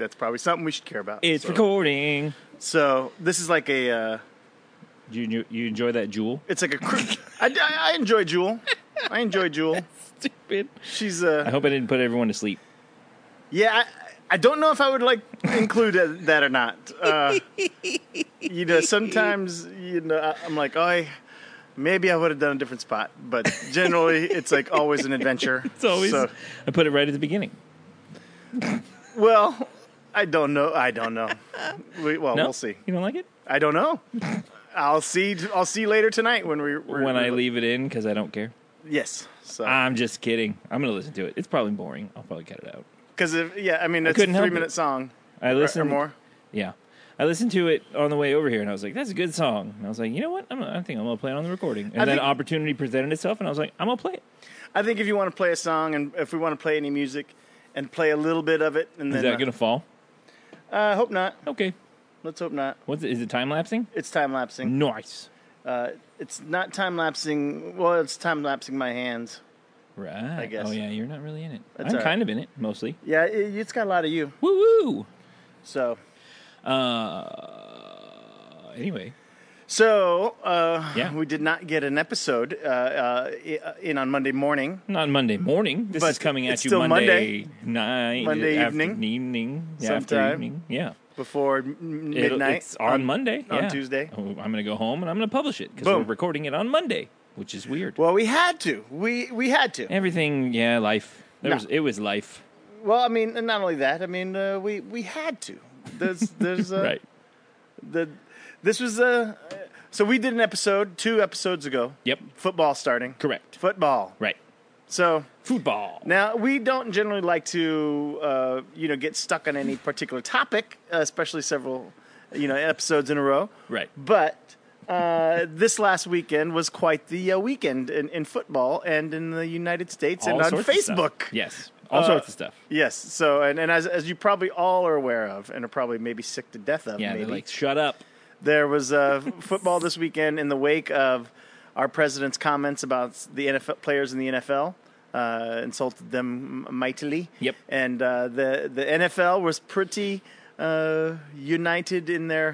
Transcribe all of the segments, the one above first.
that's probably something we should care about. It's recording. So this is like a. You enjoy that Jewel? It's like a. I enjoy Jewel. I enjoy Jewel. Stupid. She's. I hope I didn't put everyone to sleep. Yeah, I don't know if I would include that or not. Sometimes I'm like, maybe I would have done a different spot, but generally it's like always an adventure. It's always. So, I put it right at the beginning. Well, I don't know. We'll see. You don't like it? I don't know. I'll see you later tonight when I leave it in because I don't care. Yes. So I'm just kidding. I'm gonna listen to it. It's probably boring. I'll probably cut it out. Because it's a 3-minute song. I listened or more. Yeah, I listened to it on the way over here, and I was like, "That's a good song." And I was like, "You know what? I think I'm gonna play it on the recording." And then opportunity presented itself, and I was like, "I'm gonna play it." I think if you want to play a song, and if we want to play any music, and play a little bit of it, and then is that gonna fall? Hope not. Okay. Let's hope not. Is it time-lapsing? It's time-lapsing. Nice. It's not time-lapsing. Well, it's time-lapsing my hands. Right. I guess. Oh, yeah, you're not really in it. That's I'm kind of in it, mostly. Yeah, it's got a lot of you. Woo-woo! So. Anyway. So, yeah. We did not get an episode in on Monday morning. Not Monday morning. This is coming at you Monday night. Monday evening. Sometime. Evening. Yeah. Before midnight. It's on Monday. On Tuesday. Oh, I'm going to go home and I'm going to publish it because we're recording it on Monday, which is weird. Well, we had to. We had to. Everything, life. It was life. Well, I mean, and not only that. I mean, we had to. There's right. This was so we did an episode 2 episodes ago. Yep. Football starting. Correct. Football. Right. So football. Now we don't generally like to get stuck on any particular topic, especially several episodes in a row. Right. But this last weekend was quite the weekend in football and in the United States and on Facebook. Yes. All sorts of stuff. Yes. So and as you probably all are aware of and are probably maybe sick to death of. Yeah. Maybe. They're like, shut up. There was football this weekend in the wake of our president's comments about the NFL players in the NFL. Insulted them mightily. Yep. And the NFL was pretty united in their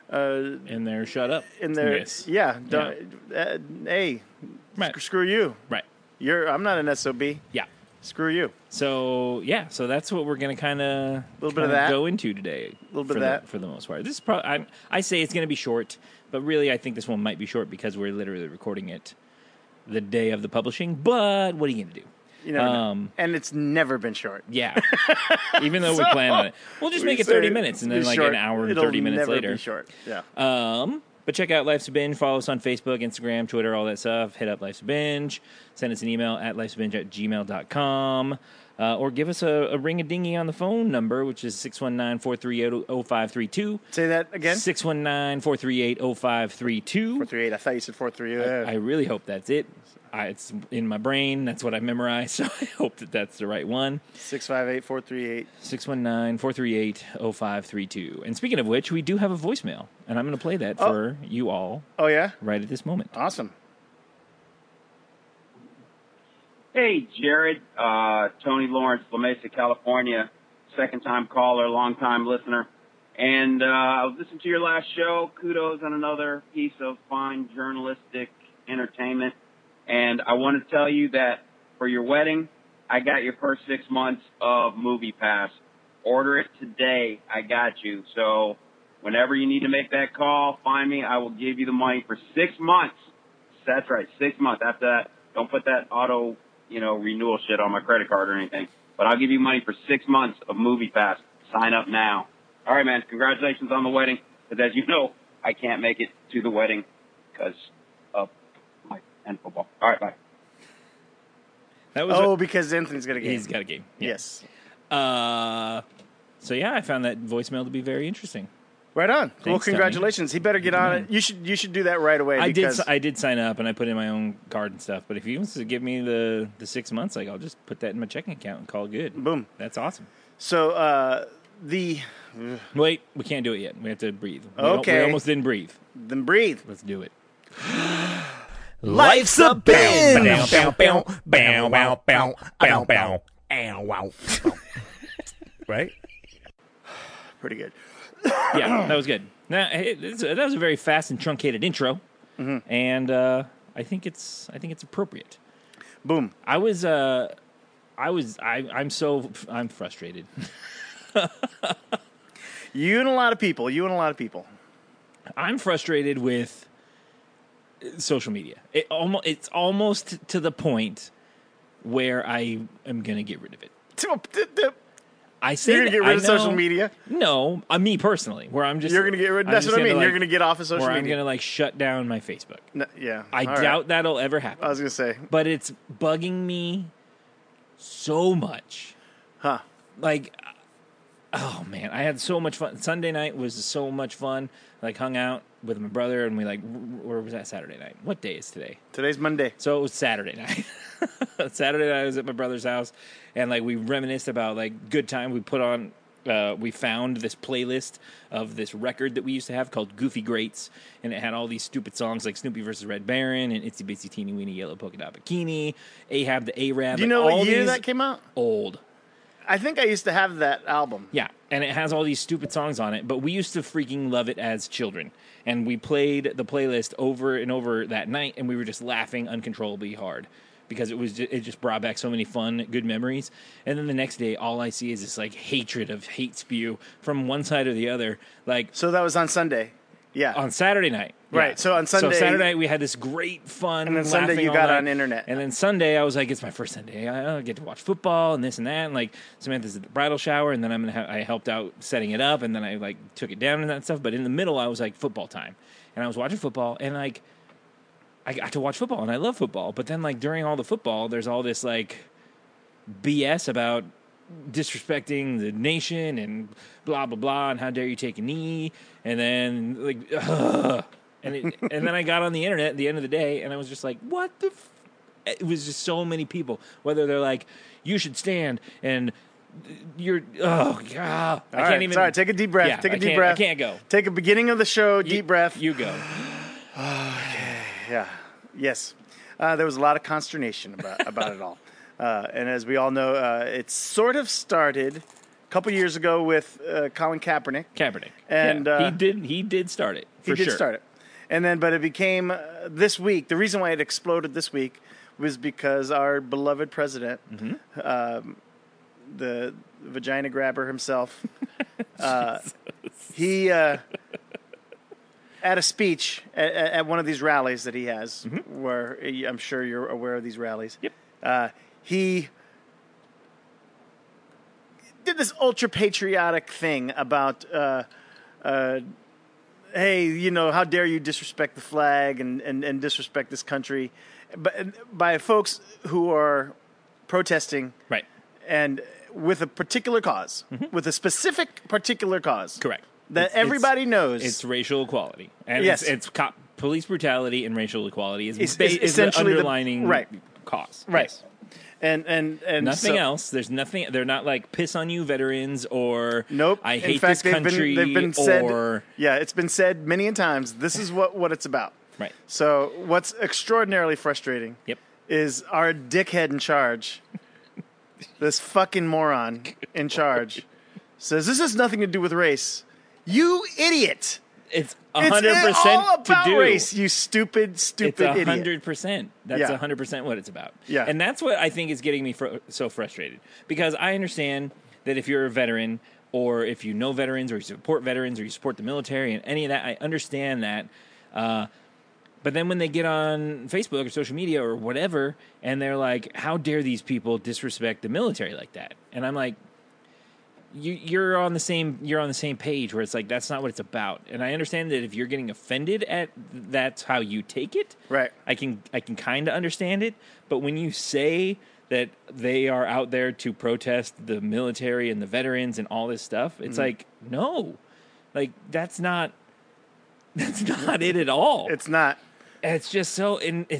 shut up. In their yes. Yeah. Hey, right. Screw you. Right. I'm not an SOB. Yeah. Screw you. So that's what we're going to kind of go into today. A little bit of that for the most part. This is probably I say it's going to be short, but really I think this one might be short because we're literally recording it the day of the publishing. But what are you going to do? You know, and it's never been short. Yeah. Even though we plan on it, we'll just make it 30 minutes and then like short. an hour and 30 minutes later. Be short. Yeah. But check out Life's a Binge. Follow us on Facebook, Instagram, Twitter, all that stuff. Hit up Life's a Binge. Send us an email at lifesabinge@gmail.com. Or give us a ring-a-dingy on the phone number, which is 619-438-0532. Say that again? 619-438-0532. 438. I thought you said 438. I really hope that's it. It's in my brain. That's what I memorized, so I hope that's the right one. 658-438. 619-438-0532. And speaking of which, we do have a voicemail, and I'm going to play that for you all. Oh, yeah? Right at this moment. Awesome. Hey, Jared. Tony Lawrence, La Mesa, California. Second-time caller, long-time listener. And I was listening to your last show. Kudos on another piece of fine journalistic entertainment. And I want to tell you that for your wedding, I got your first 6 months of Movie Pass. Order it today. I got you. So whenever you need to make that call, find me. I will give you the money for 6 months. That's right, 6 months. After that, don't put that auto, renewal shit on my credit card or anything. But I'll give you money for 6 months of Movie Pass. Sign up now. All right, man. Congratulations on the wedding. Because as you know, I can't make it to the wedding because of and football. All right, bye. That was because Anthony's got a game. He's got a game. Yeah. Yes. So I found that voicemail to be very interesting. Right on. Thanks, well, congratulations. Tony. He better get on it. You should do that right away. I did sign up and I put in my own card and stuff. But if he wants to give me the 6 months, I'll just put that in my checking account and call it good. Boom. That's awesome. So wait, we can't do it yet. We have to breathe. Okay. We almost didn't breathe. Then breathe. Let's do it. Life's a binge. Right? Pretty good. Yeah, that was good. Now, that was a very fast and truncated intro, and I think it's appropriate. Boom. I'm frustrated. You and a lot of people. I'm frustrated with social media. It's almost to the point where I am going to get rid of it. I say You're going to get rid of social media? No, me personally, where I'm just... You're going to get rid... That's what I mean. You're going to get off of social media. Where I'm going to, like, shut down my Facebook. No, yeah. I doubt that'll ever happen. I was going to say. But it's bugging me so much. Huh. Like, oh, man. I had so much fun. Sunday night was so much fun. Like, hung out with my brother, and we, like... Or was that Saturday night? What day is today? Today's Monday. So it was Saturday night. Saturday night I was at my brother's house, and like we reminisced about like good time. We put on, we found this playlist of this record that we used to have called Goofy Greats, and it had all these stupid songs like Snoopy vs. Red Baron and Itsy Bitsy Teeny Weeny Yellow Polka Dot Bikini, Ahab the Arab. Do you know what year that came out? Old. I think I used to have that album. Yeah, and it has all these stupid songs on it, but we used to freaking love it as children. And we played the playlist over and over that night, and we were just laughing uncontrollably hard because it just brought back so many fun, good memories. And then the next day, all I see is this like hatred of hate spew from one side or the other. Like, so that was on Sunday. Yeah. On Saturday night. Right. Yeah. So on Sunday. So Saturday night we had this great fun. And then Sunday you got on internet. And then Sunday I was like, it's my first Sunday. I get to watch football and this and that. And like Samantha's at the bridal shower, and then I helped out setting it up, and then I like took it down and that stuff. But in the middle I was like football time, and I was watching football, and like I got to watch football, and I love football. But then like during all the football, there's all this like BS about disrespecting the nation and blah blah blah, and how dare you take a knee, and then like and then I got on the internet at the end of the day, and I was just like, what the it was just so many people, whether they're like, you should stand, and you're I can't even. Sorry, take a deep breath. Yeah, take a deep breath. I can't go. Take a beginning of the show, deep breath. You go. Okay. Yeah. Yes. There was a lot of consternation about it all. And as we all know, it sort of started a couple years ago with Colin Kaepernick. And yeah, he did start it. He did start it. And then, but it became this week. The reason why it exploded this week was because our beloved president, the vagina grabber himself, he at a speech at one of these rallies that he has, where I'm sure you're aware of these rallies. Yep. He did this ultra patriotic thing about, hey, you know, how dare you disrespect the flag and disrespect this country, but by folks who are protesting, right, and with a particular cause, with a specific particular cause, correct, that everybody knows. It's racial equality, and yes, it's police brutality and racial equality is essentially the underlining cause, right. Yes. And nothing else. There's nothing. They're not like piss on you veterans or nope. I hate in fact, this country. They've been said. Yeah, it's been said many a times. This is what it's about. Right. So what's extraordinarily frustrating is our dickhead in charge, this fucking moron in charge, says this has nothing to do with race. You idiot. It's 100% to do. Race, you stupid it's idiot. 100%. That's 100% what it's about. Yeah. And that's what I think is getting me so frustrated. Because I understand that if you're a veteran, or if you know veterans, or you support veterans, or you support the military, and any of that, I understand that. But then when they get on Facebook or social media or whatever, and they're like, how dare these people disrespect the military like that? And I'm like, You're on the same page where it's like that's not what it's about, and I understand that if you're getting offended at that's how you take it. Right. I can kind of understand it, but when you say that they are out there to protest the military and the veterans and all this stuff, it's like no, like that's not it at all. It's not. It's just so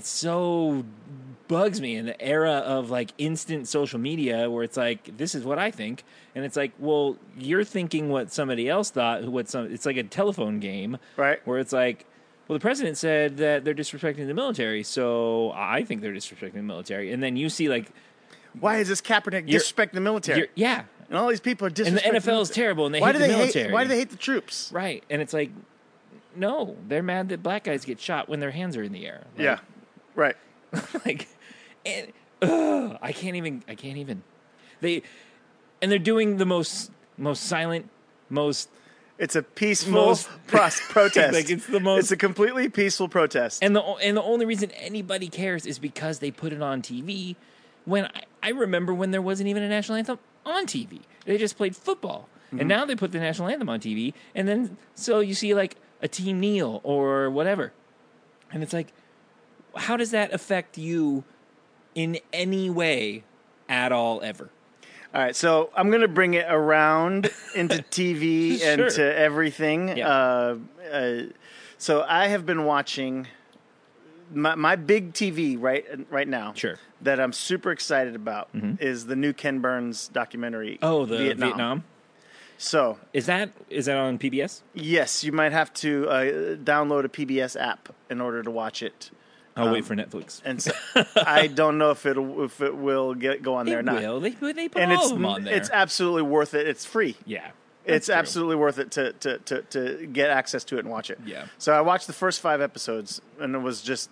bugs me in the era of like instant social media where it's like this is what I think, and it's like, well, you're thinking what somebody else thought. It's like a telephone game, right? Where it's like, well, the president said that they're disrespecting the military, so I think they're disrespecting the military, and then you see like, why is this Kaepernick disrespecting the military? Yeah, And all these people are And the disrespecting. NFL is terrible, and they hate the military. Why do they hate the troops? Right. And it's like, no, they're mad that black guys get shot when their hands are in the air. Like, Yeah, right. like, and, I can't even. They're doing the most silent, most. It's a peaceful Most- protest. Like, it's the most- It's a completely peaceful protest. And the only reason anybody cares is because they put it on TV. When I remember when there wasn't even a national anthem on TV, they just played football, and now they put the national anthem on TV, and then so you see like a team kneel or whatever, and it's like, how does that affect you in any way at all ever? All right, so I'm going to bring it around into TV and Sure. to everything. Yeah. So I have been watching my big TV right now. Sure. That I'm super excited about is the new Ken Burns documentary. Oh, the Vietnam. So Is that on PBS? yes, you might have to download a PBS app in order to watch it. I'll wait for Netflix. And so I don't know if it will go on there or not. Will. They put And all of them on there. it's absolutely worth it. It's free. Yeah. It's That's true. absolutely worth it to get access to it and watch it. Yeah. So I watched the first 5 episodes and it was just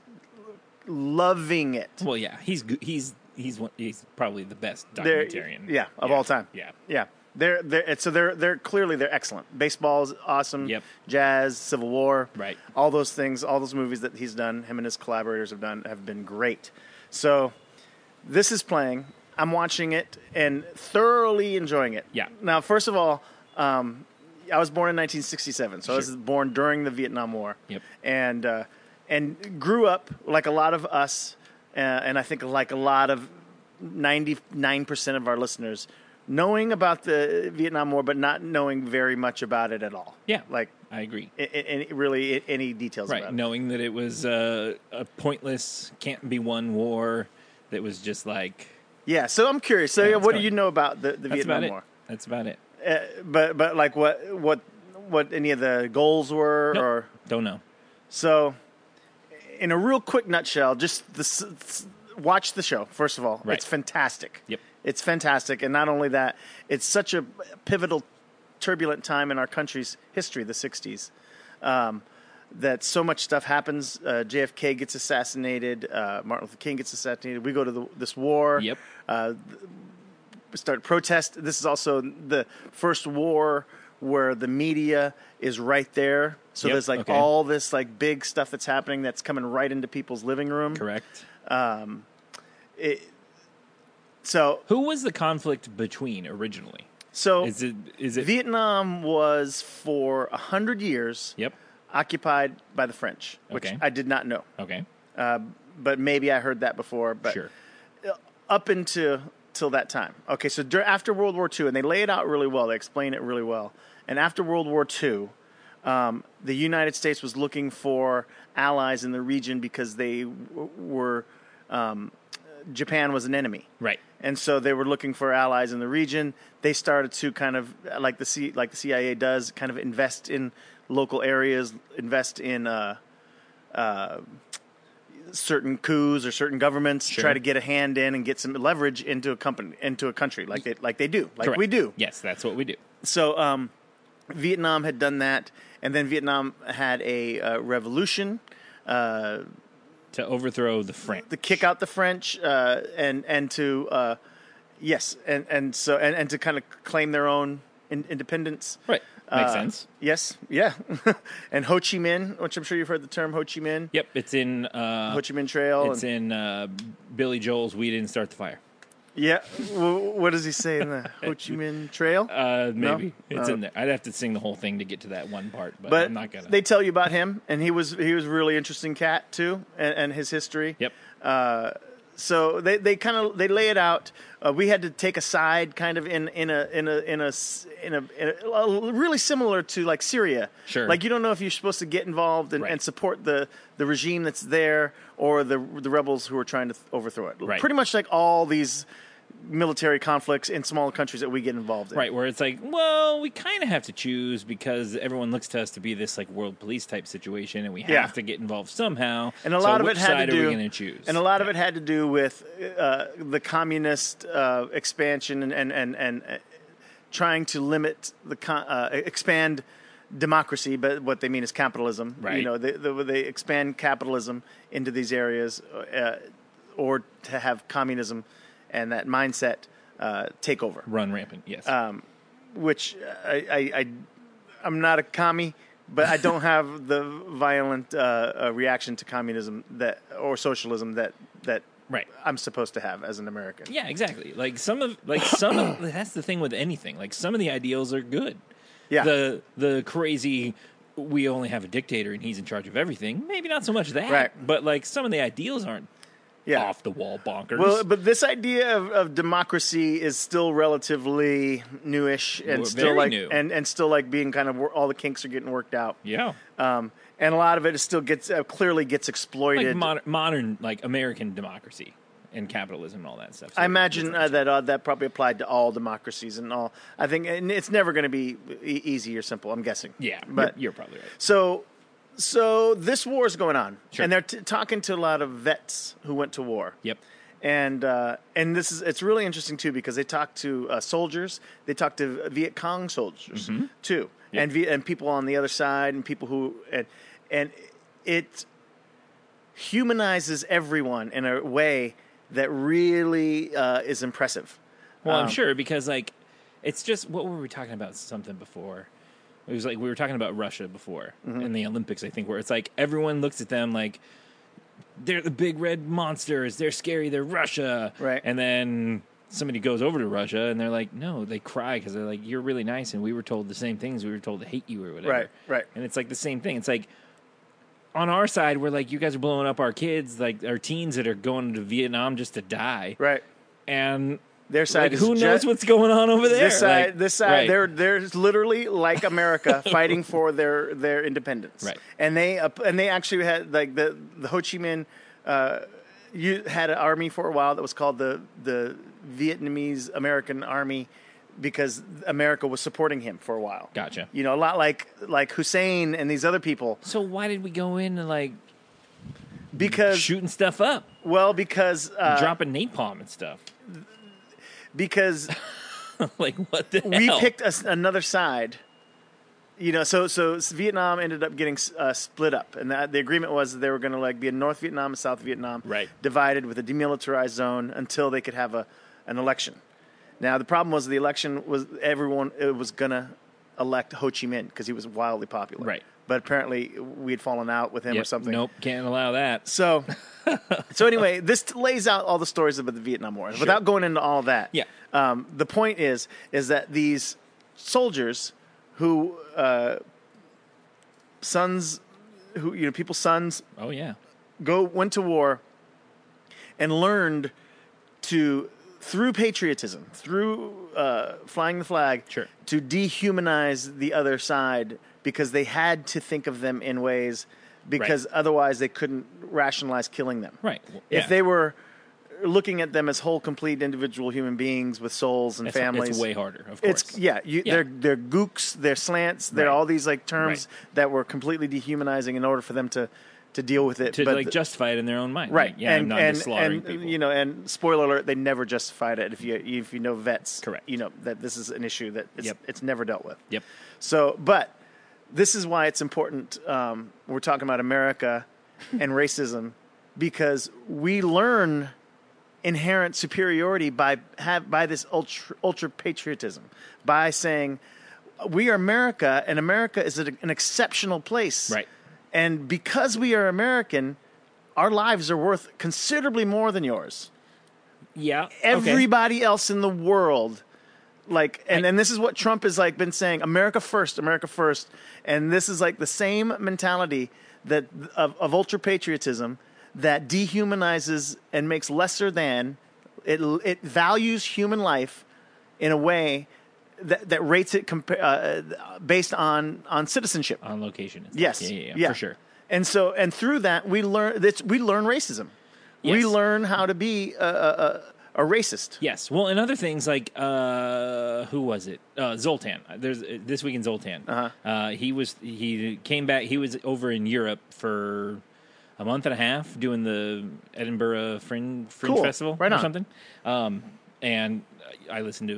loving it. Well, yeah, he's probably the best They're- documentarian. yeah, of all time. Yeah. Yeah. They're clearly excellent. Baseball's awesome. Yep. Jazz, Civil War. Right. All those things, all those movies that he's done, him and his collaborators have been great. So this is playing. I'm watching it and thoroughly enjoying it. Yeah. Now, first of all, I was born in 1967, so I was born during the Vietnam War. Yep. And grew up like a lot of us, and I think like a lot of 99% of our listeners, knowing about the Vietnam War, but not knowing very much about it at all. Yeah. Like I agree. really any details Right, about it. knowing that it was a pointless, can't be won war that was just like. Yeah, so I'm curious. So Yeah, what that's do you know about the That's Vietnam about it. War? That's about it. But like what any of the goals were Nope. or Don't know. so in a real quick nutshell, just watch the show first of all. Right. It's fantastic. Yep. It's fantastic, and not only that, it's such a pivotal, turbulent time in our country's history, the '60s. That so much stuff happens. JFK gets assassinated. Martin Luther King gets assassinated. We go to this war. Yep. Start protest. This is also the first war where the media is right there. So Yep, there's like okay. all this like big stuff that's happening that's coming right into people's living room. Correct. So Who was the conflict between originally? so Is it? Vietnam was for 100 years Yep. occupied by the French, which Okay. I did not know. Okay. But maybe I heard that before. But Sure. up till that time. Okay, so after World War II, and they lay it out really well. They explain it really well. And after World War II, the United States was looking for allies in the region because they were Japan was an enemy. Right. And so they were looking for allies in the region. They started to kind of like the CIA does, kind of invest in local areas, invest in certain coups or certain governments, Sure. try to get a hand in and get some leverage into a country, like they do, like Correct. we do. Yes, that's what we do. So Vietnam had done that, and then Vietnam had a revolution. To overthrow the French. To kick out the French, and to to kind of claim their own independence. Right. Makes sense. Yes, yeah. And Ho Chi Minh, which I'm sure you've heard the term Ho Chi Minh. Yep. It's in. Ho Chi Minh Trail. It's in Billy Joel's "We Didn't Start the Fire." Yeah. What does he say in the Ho Chi Minh Trail? Maybe it's Oh. in there. I'd have to sing the whole thing to get to that one part, but I'm But not gonna. they tell you about him, and he was a really interesting cat too, and his history. Yep. So they lay it out. We had to take a side, kind of in a really similar to like Syria. Sure. Like you don't know if you're supposed to get involved and, Right. and support the regime that's there or the rebels who are trying to overthrow it. Right. Pretty much like all these military conflicts in small countries that we get involved in. Right, where it's like, well, we kind of have to choose because everyone looks to us to be this like world police type situation, and we have Yeah. to get involved somehow. And a So lot of which it had side to do, are we going to choose? and a lot of it had to do with the communist expansion and trying to limit expand democracy, but what they mean is capitalism. Right. You know, they expand capitalism into these areas, or to have communism and that mindset take over. Run rampant, yes. Which I'm not a commie, but I don't have the violent reaction to communism or socialism that right. I'm supposed to have as an American. Yeah, exactly. Like some of that's the thing with anything. Like some of the ideals are good. Yeah. The crazy, we only have a dictator and he's in charge of everything. Maybe not so much that. Right. But like some of the ideals aren't off the wall bonkers. Well, but this idea of democracy is still relatively newish and still very like new. and still like being kind of all the kinks are getting worked out. Yeah. And a lot of it is still clearly gets exploited. Like modern like American democracy and capitalism and all that stuff. So I imagine that probably applied to all democracies and all. I think and it's never going to be easy or simple. I'm guessing. Yeah, but you're probably right. So this war is going on, Sure. and they're talking to a lot of vets who went to war. Yep. And it's really interesting too because they talk to soldiers, they talk to Viet Cong soldiers too, Yep. and people on the other side, and people who and it humanizes everyone in a way that really is impressive. Well, I'm sure because like it's just what were we talking about something before? It was like we were talking about Russia before in the Olympics, I think, where it's like everyone looks at them like they're the big red monsters, they're scary, they're Russia. Right. And then somebody goes over to Russia and they're like, no, they cry because they're like, you're really nice and we were told the same things. We were told to hate you or whatever. Right. And it's like the same thing. It's like on our side, we're like, you guys are blowing up our kids, like our teens that are going to Vietnam just to die. Right. And their side like, is who knows what's going on over there? This side, right. they're literally like America, fighting for their independence. Right. And they actually had like the Ho Chi Minh. You had an army for a while that was called the Vietnamese American Army because America was supporting him for a while. Gotcha. You know, a lot like Hussein and these other people. So why did we go in and like because shooting stuff up? Well, because dropping napalm and stuff. Because like what the we hell? picked another side. You know, so Vietnam ended up getting split up, and the agreement was that they were going to like be in North Vietnam and South Vietnam, right, divided with a demilitarized zone until they could have an election. Now the problem was the election was it was going to elect Ho Chi Minh because he was wildly popular, right? But apparently we had fallen out with him or something. Nope, can't allow that. So anyway, this lays out all the stories about the Vietnam War. Sure. Without going into all of that, yeah. The point is that these soldiers who people's sons, oh yeah, went to war and learned through patriotism, through flying the flag, sure, to dehumanize the other side because they had to think of them in ways because otherwise they couldn't rationalize killing them. Right. If they were looking at them as whole, complete individual human beings with souls and families, it's way harder. Of course, they're gooks, they're slants, they're all these like terms that were completely dehumanizing in order for them to deal with it, to justify it in their own mind, right? Like, yeah, I'm not just slaughtering people. You know, and spoiler alert, they never justified it. If you know vets, correct? You know that this is an issue that it's never dealt with. Yep. So, but this is why it's important. We're talking about America and racism because we learn inherent superiority by this ultra patriotism, by saying we are America and America is an exceptional place, right? And because we are American, our lives are worth considerably more than yours. Yeah, everybody else in the world, like, and this is what Trump has like been saying: America first, and this is like the same mentality that of ultra patriotism that dehumanizes and makes lesser than. It values human life in a way that rates it based on citizenship, on location. Yes, yeah, for sure. And through that we learn racism. Yes. We learn how to be a racist. Yes. Well, and other things like who was it? Zoltan. There's This Week in Zoltan. He came back. He was over in Europe for a month and a half doing the Edinburgh Fringe Festival or something. And I listened to his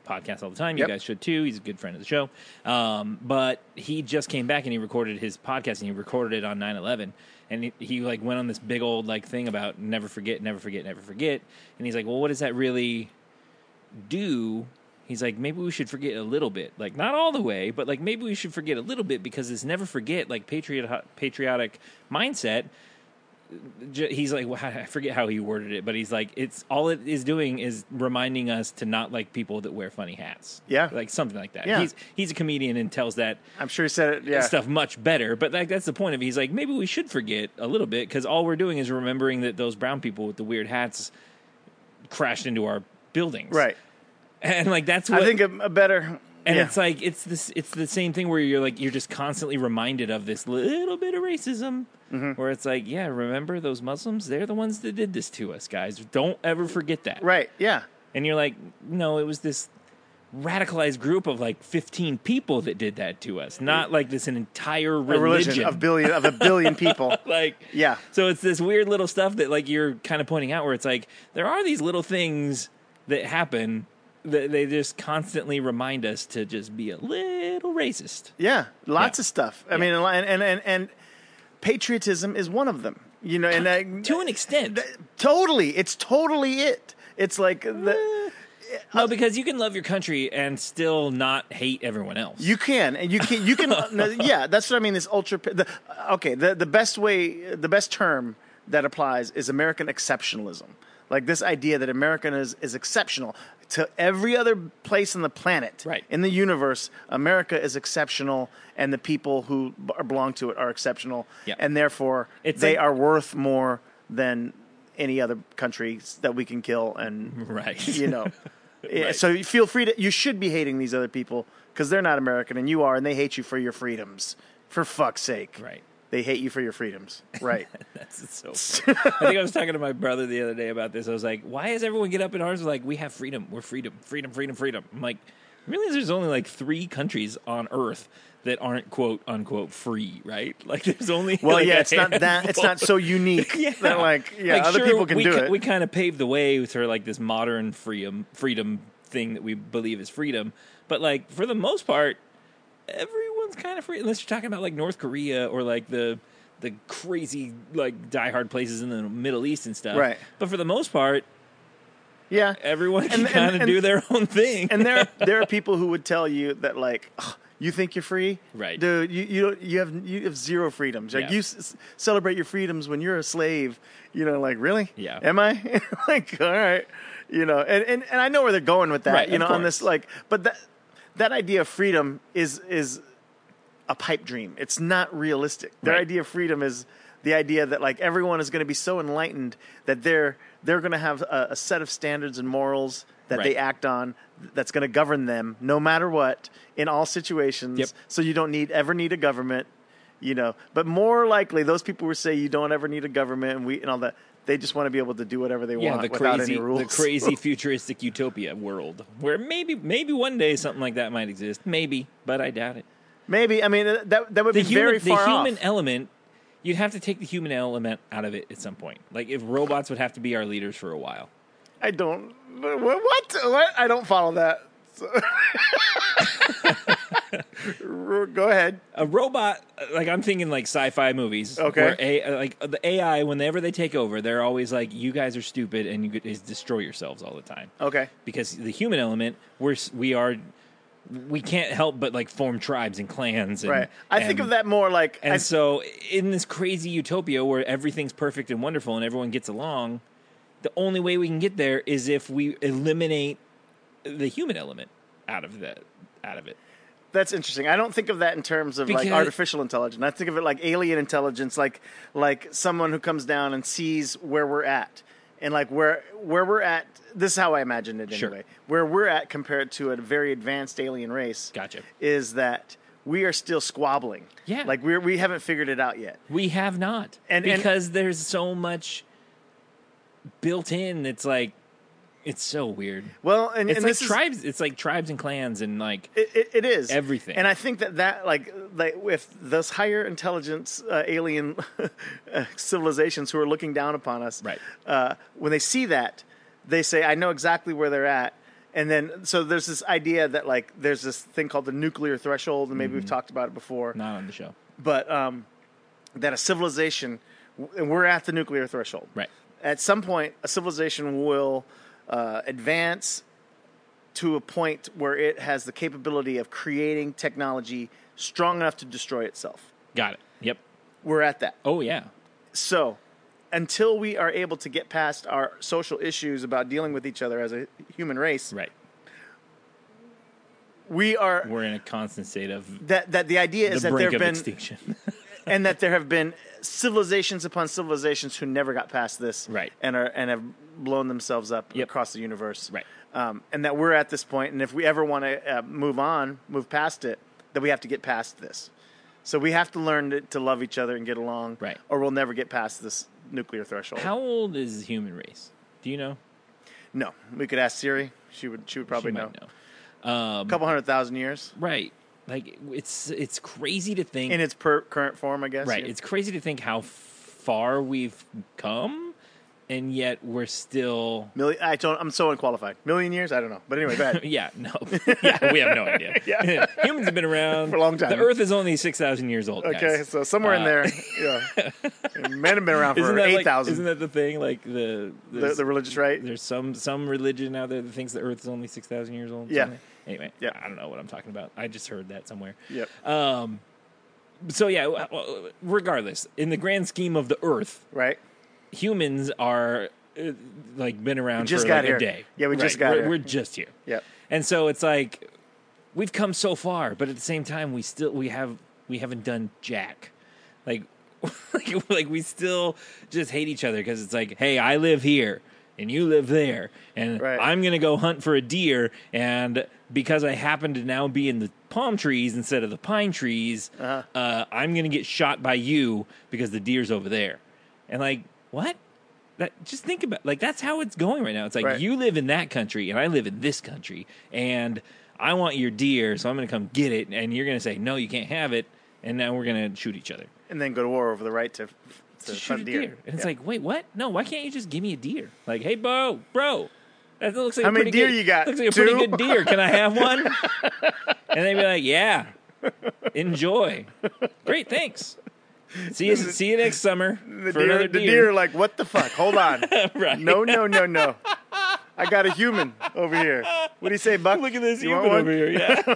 podcasts all the time. You Yep. guys should too. He's a good friend of the show. But he just came back and he recorded his podcast, and he recorded it on 9/11. And he like went on this big old like thing about never forget, never forget, never forget. And he's like, well, what does that really do? He's like, maybe we should forget a little bit, like not all the way, but like maybe we should forget a little bit, because this never forget, like patriotic mindset. He's like, well, I forget how he worded it, but he's like, it's all it is doing is reminding us to not like people that wear funny hats. Yeah. Like something like that. Yeah. He's a comedian and tells that I'm sure he said it. Yeah. stuff much better, but like that's the point of it. He's like, maybe we should forget a little bit, because all we're doing is remembering that those brown people with the weird hats crashed into our buildings. Right. And like that's what I think a better. and yeah. it's like it's the same thing where you're just constantly reminded of this little bit of racism, where it's like, yeah, remember those Muslims? They're the ones that did this to us, guys. Don't ever forget that. Right. Yeah. And you're like, no, it was this radicalized group of like 15 people that did that to us, not like this an entire religion of a billion people. like, Yeah. So it's this weird little stuff that like you're kind of pointing out, where it's like there are these little things that happen that they just constantly remind us to just be a little racist. Yeah, lots Yeah. of stuff. I mean, and patriotism is one of them. You know, and To an extent. totally, it's totally it. It's like No, because you can love your country and still not hate everyone else. you can. Yeah, that's what I mean. This ultra. The best term that applies is American exceptionalism. Like this idea that American is exceptional to every other place on the planet, Right. in the universe. America is exceptional, and the people who belong to it are exceptional, Yeah. and therefore It's like- are worth more than any other countries that we can kill. And Right. you know, yeah, Right. so you feel free to. You should be hating these other people because they're not American and you are, and they hate you for your freedoms. For fuck's sake, Right. They hate you for your freedoms, right? That's so funny. I think I was talking to my brother the other day about this. I was like, why does everyone get up in arms like, we have freedom, we're freedom, freedom, freedom, freedom? I'm like, really? There's only like 3 countries on Earth that aren't quote unquote free, right? Like there's only Well, like yeah, a it's not that. handful. It's not so unique Yeah. that other sure, people can we do it. We kind of paved the way for like this modern freedom thing that we believe is freedom. But like for the most part, everyone's kind of free, unless you're talking about like North Korea or like the crazy like diehard places in the Middle East and stuff. Right. But for the most part, Yeah, everyone can And- kind of and- do their own thing. and there are people who would tell you that like, "Ugh, you think you're free, Right. Dude, you have zero freedoms. Like Yeah. you celebrate your freedoms when you're a slave. You know, like really? Yeah. Am I? Like, all right. You know, and I know where they're going with that. Right, you of know, on this course. like, but that idea of freedom is a pipe dream. It's not realistic. Their Right. idea of freedom is the idea that like everyone is going to be so enlightened that they're going to have a set of standards and morals that they Right. act on that's going to govern them no matter what in all situations. Yep. So you don't ever need a government, you know. But more likely, those people who say you don't ever need a government and all that, they just want to be able to do whatever they want without any rules. the crazy futuristic utopia world where maybe one day something like that might exist. Maybe, but I doubt it. Maybe. I mean, that would be very far the human off. element, you'd have to take the human element out of it at some point. Like if robots would have to be our leaders for a while. I don't. What? I don't follow that. Go ahead. A robot, like I'm thinking like sci-fi movies. Okay. Where like the AI, whenever they take over, they're always like, "You guys are stupid, and you could destroy yourselves all the time." Okay. Because the human element, we can't help but like form tribes and clans. And, Right. I think of that more like. And so, in this crazy utopia where everything's perfect and wonderful and everyone gets along, the only way we can get there is if we eliminate the human element out of it. That's interesting. I don't think of that in terms of like Because- artificial intelligence. I think of it like alien intelligence, like someone who comes down and sees where we're at, and like where we're at. This is how I imagine it Sure. anyway. Where we're at compared to a very advanced alien race. Gotcha. Is that we are still squabbling. Yeah. Like we haven't figured it out yet. We have not, And- because there's so much built in. It's like it's so weird. Well, and It's and like this is, tribes. It's like tribes and clans and like It is everything. and I think that like with those higher intelligence alien civilizations who are looking down upon us, Right. When they see that, they say, "I know exactly where they're at," And then, so there's this idea that, like, there's this thing called the nuclear threshold, and maybe we've talked about it before. Not on the show. But that a civilization, and we're at the nuclear threshold. Right. At some point, a civilization will advance to a point where it has the capability of creating technology strong enough to destroy itself. Got it. Yep. We're at that. Oh, yeah. So, until we are able to get past our social issues about dealing with each other as a human race, Right. we're in a constant state of that the idea is the that there brink have of been extinction. and that there have been civilizations upon civilizations who never got past this, Right. and have blown themselves up Yep. across the universe, Right. And that we're at this point, and if we ever want to move past it, that we have to get past this. So we have to learn to love each other and get along, Right. or we'll never get past this nuclear threshold. How old is the human race? Do you know? No, we could ask Siri. She would probably She know. might know. A couple 100,000 years Right. Like, it's crazy to think. in its current form, I guess. Right. Yeah. It's crazy to think how far we've come, and yet we're still. I'm so unqualified. Million years? I don't know. But anyway, go ahead. Yeah, no. Yeah, we have no idea. Yeah. Humans have been around For a long time. The Earth is only 6,000 years old. Okay, guys. so somewhere in there, yeah. Men have been around for Isn't that 8,000. Isn't that the thing? Like the religious right? There's some religion out there that thinks the Earth is only 6,000 years old. Yeah. Something. Anyway, Yeah. I don't know what I'm talking about. I just heard that somewhere. Yep. So yeah, regardless, in the grand scheme of the Earth, Right? humans are like been around just for got like here. a day. Yeah, we just got here. We're just here. Yep. And so it's like we've come so far, but at the same time, we haven't done jack. Like like we still just hate each other because it's like, hey, I live here and you live there, and Right. I'm gonna go hunt for a deer, and because I happen to now be in the palm trees instead of the pine trees, I'm gonna get shot by you because the deer's over there. And like, what? Just think about, like, that's how it's going right now. It's like, Right. you live in that country and I live in this country, and I want your deer, so I'm going to come get it, and you're going to say, no, you can't have it, and now we're going to shoot each other. And then go to war over the right to Shoot hunt a deer. deer. And it's Yeah. like, wait, what? No, why can't you just give me a deer? Like, hey, bro, that looks like How a many pretty deer good, you got? looks like a 2? pretty good deer. Can I have one? And they'd be like, yeah, enjoy. Great, thanks. See you next summer for another The deer. deer are like, what the fuck? Hold on. Right. No. I got a human over here. What do you say, Buck? Look at this You want human one? over here. Yeah.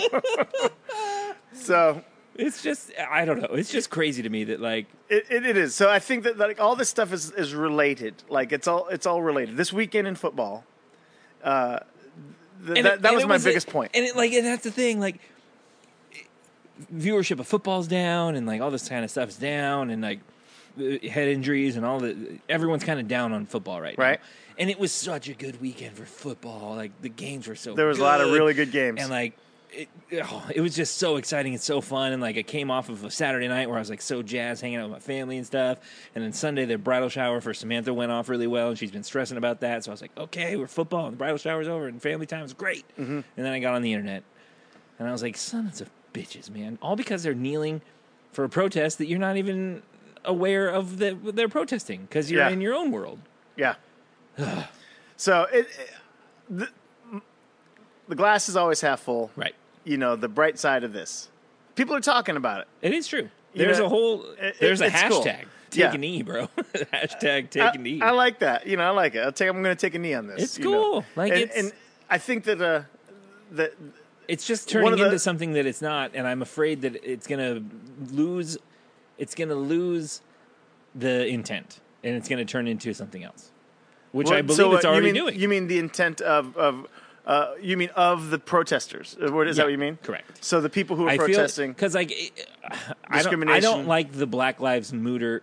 So It's just, I don't know. It's just crazy to me that, like, it is. So I think that, like, all this stuff is related. Like, it's all related. This weekend in football, that was my biggest point. And that's the thing, like, viewership of football's down, and like all this kind of stuff's down, and like head injuries and everyone's kind of down on football right now. Right. And it was such a good weekend for football. Like, the games were so There was good. a lot of really good games. And like it was just so exciting and so fun. And like, I came off of a Saturday night where I was like so jazzed, hanging out with my family and stuff. And then Sunday, the bridal shower for Samantha went off really well, and she's been stressing about that. So I was like, okay, we're football, and the bridal shower's over, and family time is great. Mm-hmm. And then I got on the internet, and I was like, sons of bitches, man! All because they're kneeling for a protest that you're not even aware of that they're protesting because you're Yeah. in your own world. Yeah. So the glass is always half full. Right. You know, the bright side of this. People are talking about it. It is true. You There's know, a whole. There's a it's cool. hashtag. Yeah. Take a knee, bro. Hashtag take a knee. I like that. You know, I like it. I'm going to take a knee on this. It's you know. cool. Like, and I think that it's just one turning of the- into something that it's not, and I'm afraid that it's gonna lose. It's gonna lose the intent, and it's gonna turn into something else, which I believe it's already doing. You mean the intent of you mean of the protesters? Is that what you mean? Correct. So the people who are I protesting. because like I Discrimination. don't like the Black Lives Matter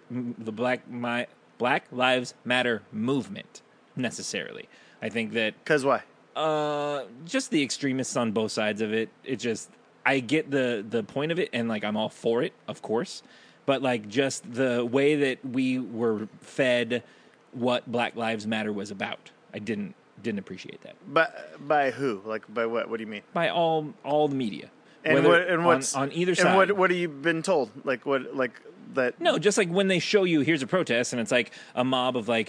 movement necessarily. I think that Because why? just the extremists on both sides of it. It just, I get the point of it, and like, I'm all for it, of course, but like, just the way that we were fed what Black Lives Matter was about, I didn't appreciate that. But by who? Like by what? What do you mean? By all the media, And what's on either side. And what have you been told? Like what? Like that? No, just like when they show you, here's a protest, and it's like a mob of like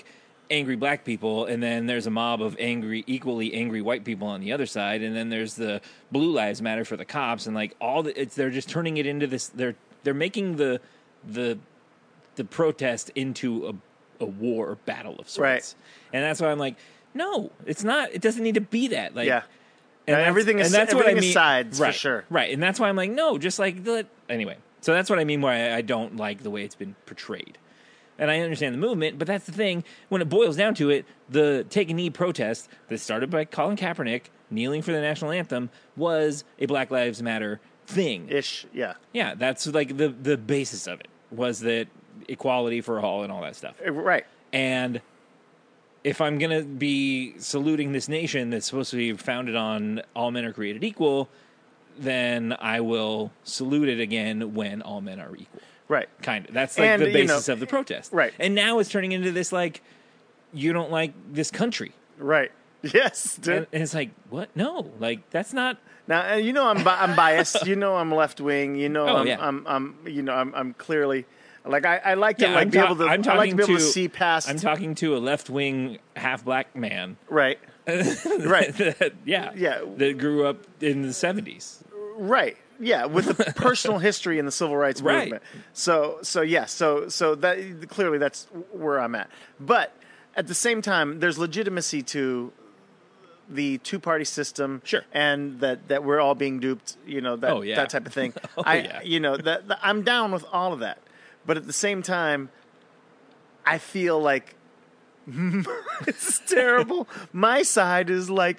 angry black people, and then there's a mob of equally angry white people on the other side, and then there's the Blue Lives Matter for the cops, and like they're just turning it into this. They're making the protest into a war or battle of sorts, Right. and that's why I'm like, no, it's not. It doesn't need to be that. Like, Yeah. and Everything is sides right, for sure. right, and that's why I'm like, no, just like anyway. So that's what I mean. Why I don't like the way it's been portrayed. And I understand the movement, but that's the thing. When it boils down to it, the Take a Knee protest that started by Colin Kaepernick kneeling for the national anthem was a Black Lives Matter thing. Ish, yeah. Yeah, that's like the basis of it, was that equality for all and all that stuff. Right. And if I'm going to be saluting this nation that's supposed to be founded on all men are created equal, then I will salute it again when all men are equal. Right. Kind of. That's like the basis of the protest. Right. And now it's turning into this, like, you don't like this country. Right. Yes, dude. And it's like, what? No. Like, that's not. Now, I'm biased. I'm left wing. I'm clearly like I like to be able to. I like to be able to see past. I'm talking to a left wing half black man. Right. Right. That grew up in the 70s. Right. Yeah, with the personal history in the civil rights movement. So that clearly that's where I'm at. But at the same time, there's legitimacy to the two-party system, sure, and that we're all being duped. That type of thing. I'm down with all of that. But at the same time, I feel like it's terrible. My side is like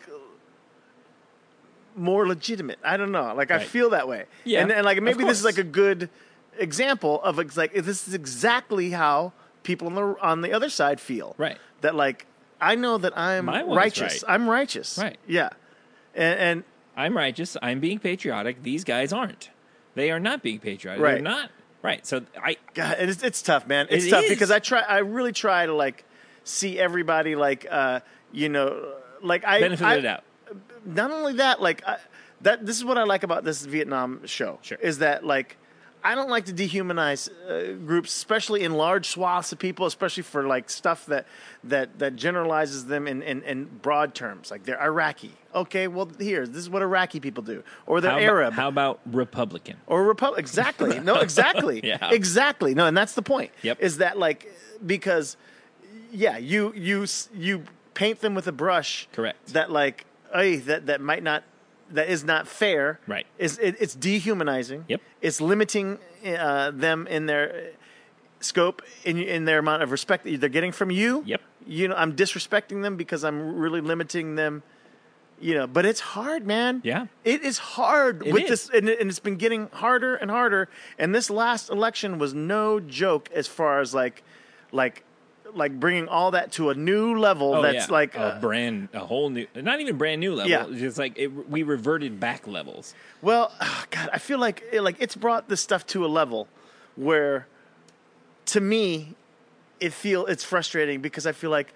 more legitimate. I don't know. Like, right. I feel that way. Yeah. And like maybe this is like a good example of like this is exactly how people on the other side feel. Right. That like I know that I'm righteous. Right. I'm righteous. Right. Yeah. And I'm righteous. I'm being patriotic. These guys aren't. They are not being patriotic. Right. They're not. Right. So God, it's tough, man. It's tough because I really try to like see everybody like benefit of the doubt. Not only that, this is what I like about this Vietnam show. Sure. Is that like I don't like to dehumanize groups, especially in large swaths of people, especially for like stuff that generalizes them in broad terms. Like they're Iraqi. Okay, well this is what Iraqi people do, or they're Arab. How about Republican? Or Republican? Exactly. No, exactly. Yeah. Exactly. No, and that's the point. Yep. Is that like because you paint them with a brush. Correct. That like that might not. That is not fair. Right. It's dehumanizing. Yep. It's limiting them in their scope, in their amount of respect that they're getting from you. Yep. I'm disrespecting them because I'm really limiting them. But it's hard, man. Yeah. It is hard this, and it's been getting harder and harder. And this last election was no joke as far as like bringing all that to a new level. Like a whole new, not even brand new level. Yeah. It's like we reverted back levels. Well, God, I feel like it's brought this stuff to a level where, to me, it's frustrating because I feel like,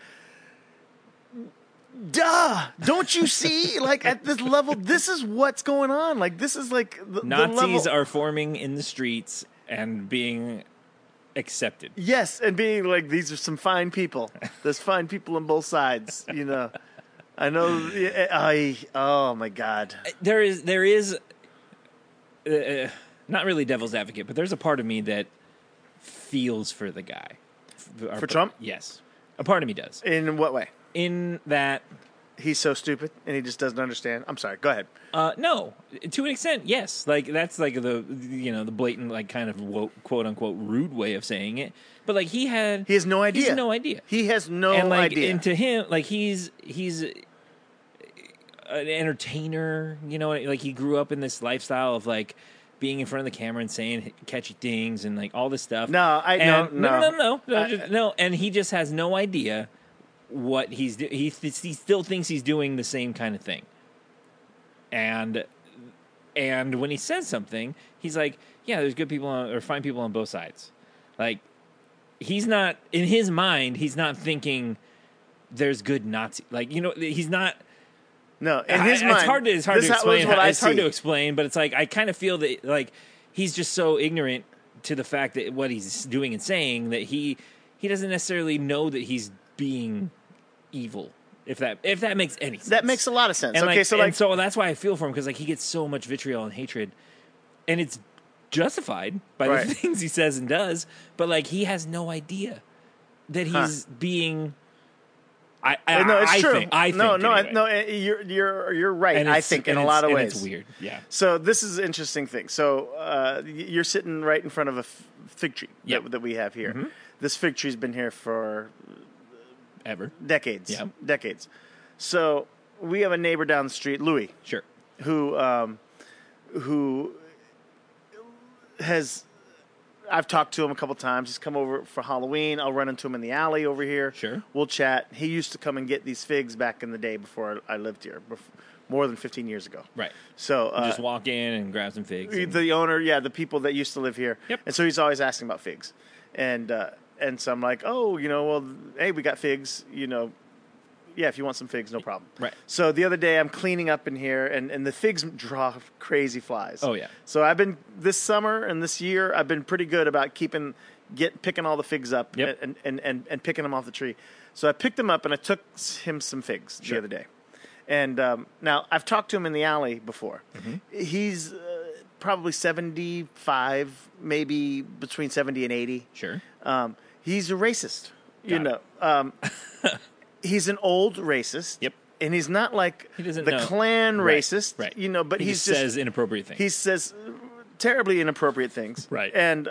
duh, don't you see? Like at this level, this is what's going on. Like this is like Nazis the level are forming in the streets and being accepted. Yes, and being like, these are some fine people. There's fine people on both sides. I know. Oh my God. There is not really devil's advocate, but there's a part of me that feels for the guy. For Trump? Yes, a part of me does. In what way? In that he's so stupid and he just doesn't understand. I'm sorry. Go ahead. No, to an extent, yes. Like that's like the blatant like kind of woke, quote unquote rude way of saying it. But like he has no idea. He has no idea. He has no idea. And to him, like he's an entertainer. Like he grew up in this lifestyle of like being in front of the camera and saying catchy things and like all this stuff. No. And he just has no idea what he's doing. He still thinks he's doing the same kind of thing. And when he says something, he's like, yeah, there's good people or fine people on both sides. Like he's not in his mind, he's not thinking there's good Nazi. Like, he's not. No, in his mind, it's hard to explain. It's hard to explain, but it's like I kind of feel that like he's just so ignorant to the fact that what he's doing and saying that he doesn't necessarily know that he's being evil. If that makes any sense. That makes a lot of sense. And Okay, so that's why I feel for him, because like he gets so much vitriol and hatred, and it's justified by Right. the things he says and does. But like he has no idea that he's being. no, it's true. I think no, you're right. And I think in a lot of ways. It's weird. Yeah. So this is an interesting thing. So you're sitting right in front of a fig tree Yep. that we have here. Mm-hmm. This fig tree's been here for Ever. decades. Yep. Decades. So we have a neighbor down the street, Louis, Sure. who has. I've talked to him a couple times. He's come over for Halloween. I'll run into him in the alley over here. Sure. We'll chat. He used to come and get these figs back in the day before I lived here, more than 15 years ago. Right. So Just walk in and grab some figs. And, the owner, the people that used to live here. Yep. And so he's always asking about figs. And so I'm like, oh, well, hey, we got figs, if you want some figs, no problem. Right. So the other day I'm cleaning up in here, and the figs draw crazy flies. Oh, yeah. So this summer and this year, I've been pretty good about picking all the figs up Yep. and picking them off the tree. So I picked them up and I took him some figs the other day. And now I've talked to him in the alley before. Mm-hmm. He's probably 75, maybe between 70 and 80. Sure. He's a racist, Got He's an old racist. Yep. And he's not like He doesn't the know. Klan Right, racist, right. But he he's just says inappropriate things. he says terribly inappropriate things, Right. And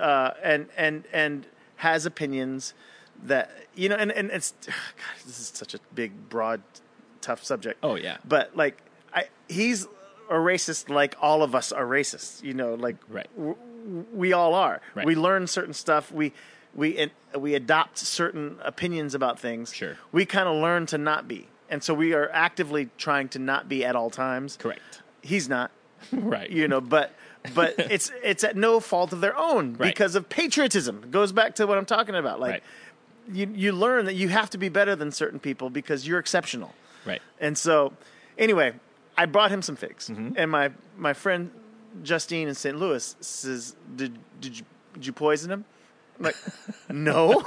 has opinions that and it's God, this is such a big, broad, tough subject. Oh, yeah. But like he's a racist, like all of us are racists. Right. We all are. Right. We learn certain stuff. We adopt certain opinions about things. Sure. We kind of learn to not be, and so we are actively trying to not be at all times. Correct. He's not. Right. But it's at no fault of their own Right. because of patriotism. It goes back to what I'm talking about. Like Right. you learn that you have to be better than certain people because you're exceptional. Right. And so, anyway, I brought him some figs, Mm-hmm. and my friend Justine in St. Louis says, "Did you poison him?" I'm like, no.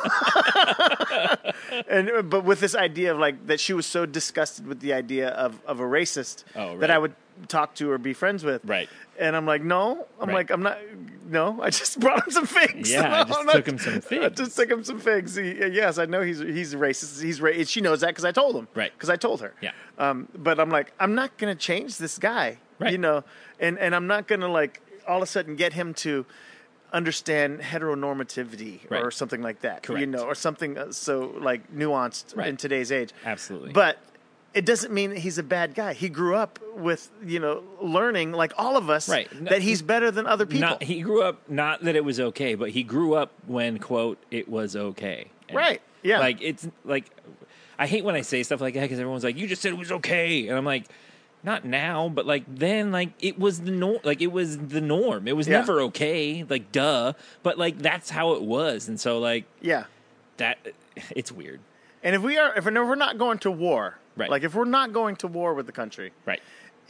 But with this idea of like that, she was so disgusted with the idea of a racist Oh, right. that I would talk to or be friends with. Right. And I'm like, no. I'm Right. like, I'm not. No, I just brought him some figs. Yeah, I just took him some figs. I just took him some figs. Yes, I know he's racist. She knows that because I told him. Right. Because I told her. Yeah. But I'm like, I'm not gonna change this guy. Right. And I'm not gonna like all of a sudden get him to understand heteronormativity Right. or something like that. Correct. Or something so like nuanced Right. in today's age. Absolutely. But it doesn't mean that he's a bad guy. He grew up with, learning like all of us Right. that he's better than other people. He grew up, not that it was okay, but he grew up when, quote, it was okay. And, Right. Yeah. Like, it's like, I hate when I say stuff like that because everyone's like, you just said it was okay. And I'm like, not now, but like then, like it was the norm. Like it was the norm. It was Yeah. never okay. Like duh. But like that's how it was. And so like Yeah. that, it's weird. And if we're not going to war, Right. like if we're not going to war with the country, Right.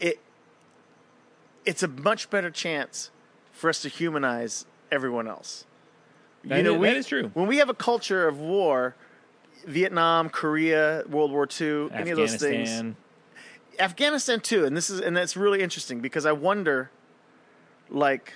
it's a much better chance for us to humanize everyone else. That is true. When we have a culture of war, Vietnam, Korea, World War II, any of those things. Afghanistan too, and that's really interesting because I wonder, like,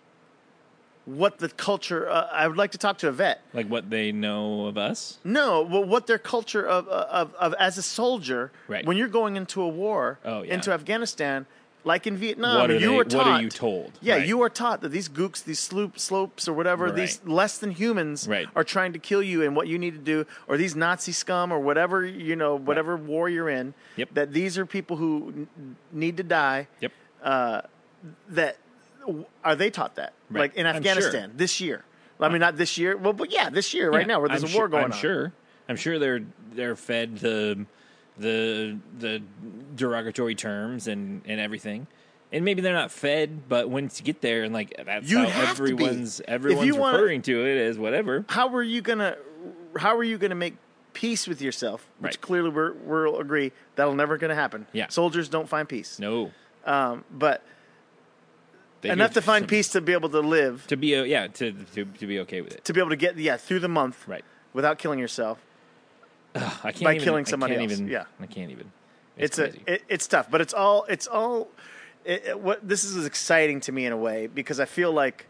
what the culture. I would like to talk to a vet. Like what they know of us. No, well, what their culture of as a soldier, Right. when you're going into a war, Oh, yeah. into Afghanistan, like in Vietnam, What are you they- were taught. what are you told? Yeah, Right. you are taught that these gooks, these slopes or whatever, Right. these less than humans Right. are trying to kill you, and what you need to do, or these Nazi scum or whatever whatever war you're in. Yep. That these are people who need to die. Yep. That are they taught that? Right. Like in I'm Afghanistan this year. I mean, not this year. Well, but yeah, this year right Yeah, now where there's a war going on. I'm sure they're fed the derogatory terms and everything. And maybe they're not fed, but once you get there and like that's You how have to be. everyone's If you wanna- referring to it as whatever. How are you gonna make peace with yourself? Which Right. clearly we'll agree that'll never gonna happen. Yeah. Soldiers don't find peace. No. But They enough do to find peace to be able to live, to be to be okay with it. to be able to get through the month Right. without killing yourself. I can't by even, killing somebody I can't else. Even, Yeah. I can't even. It's crazy. it's tough, but what this is exciting to me in a way, because I feel like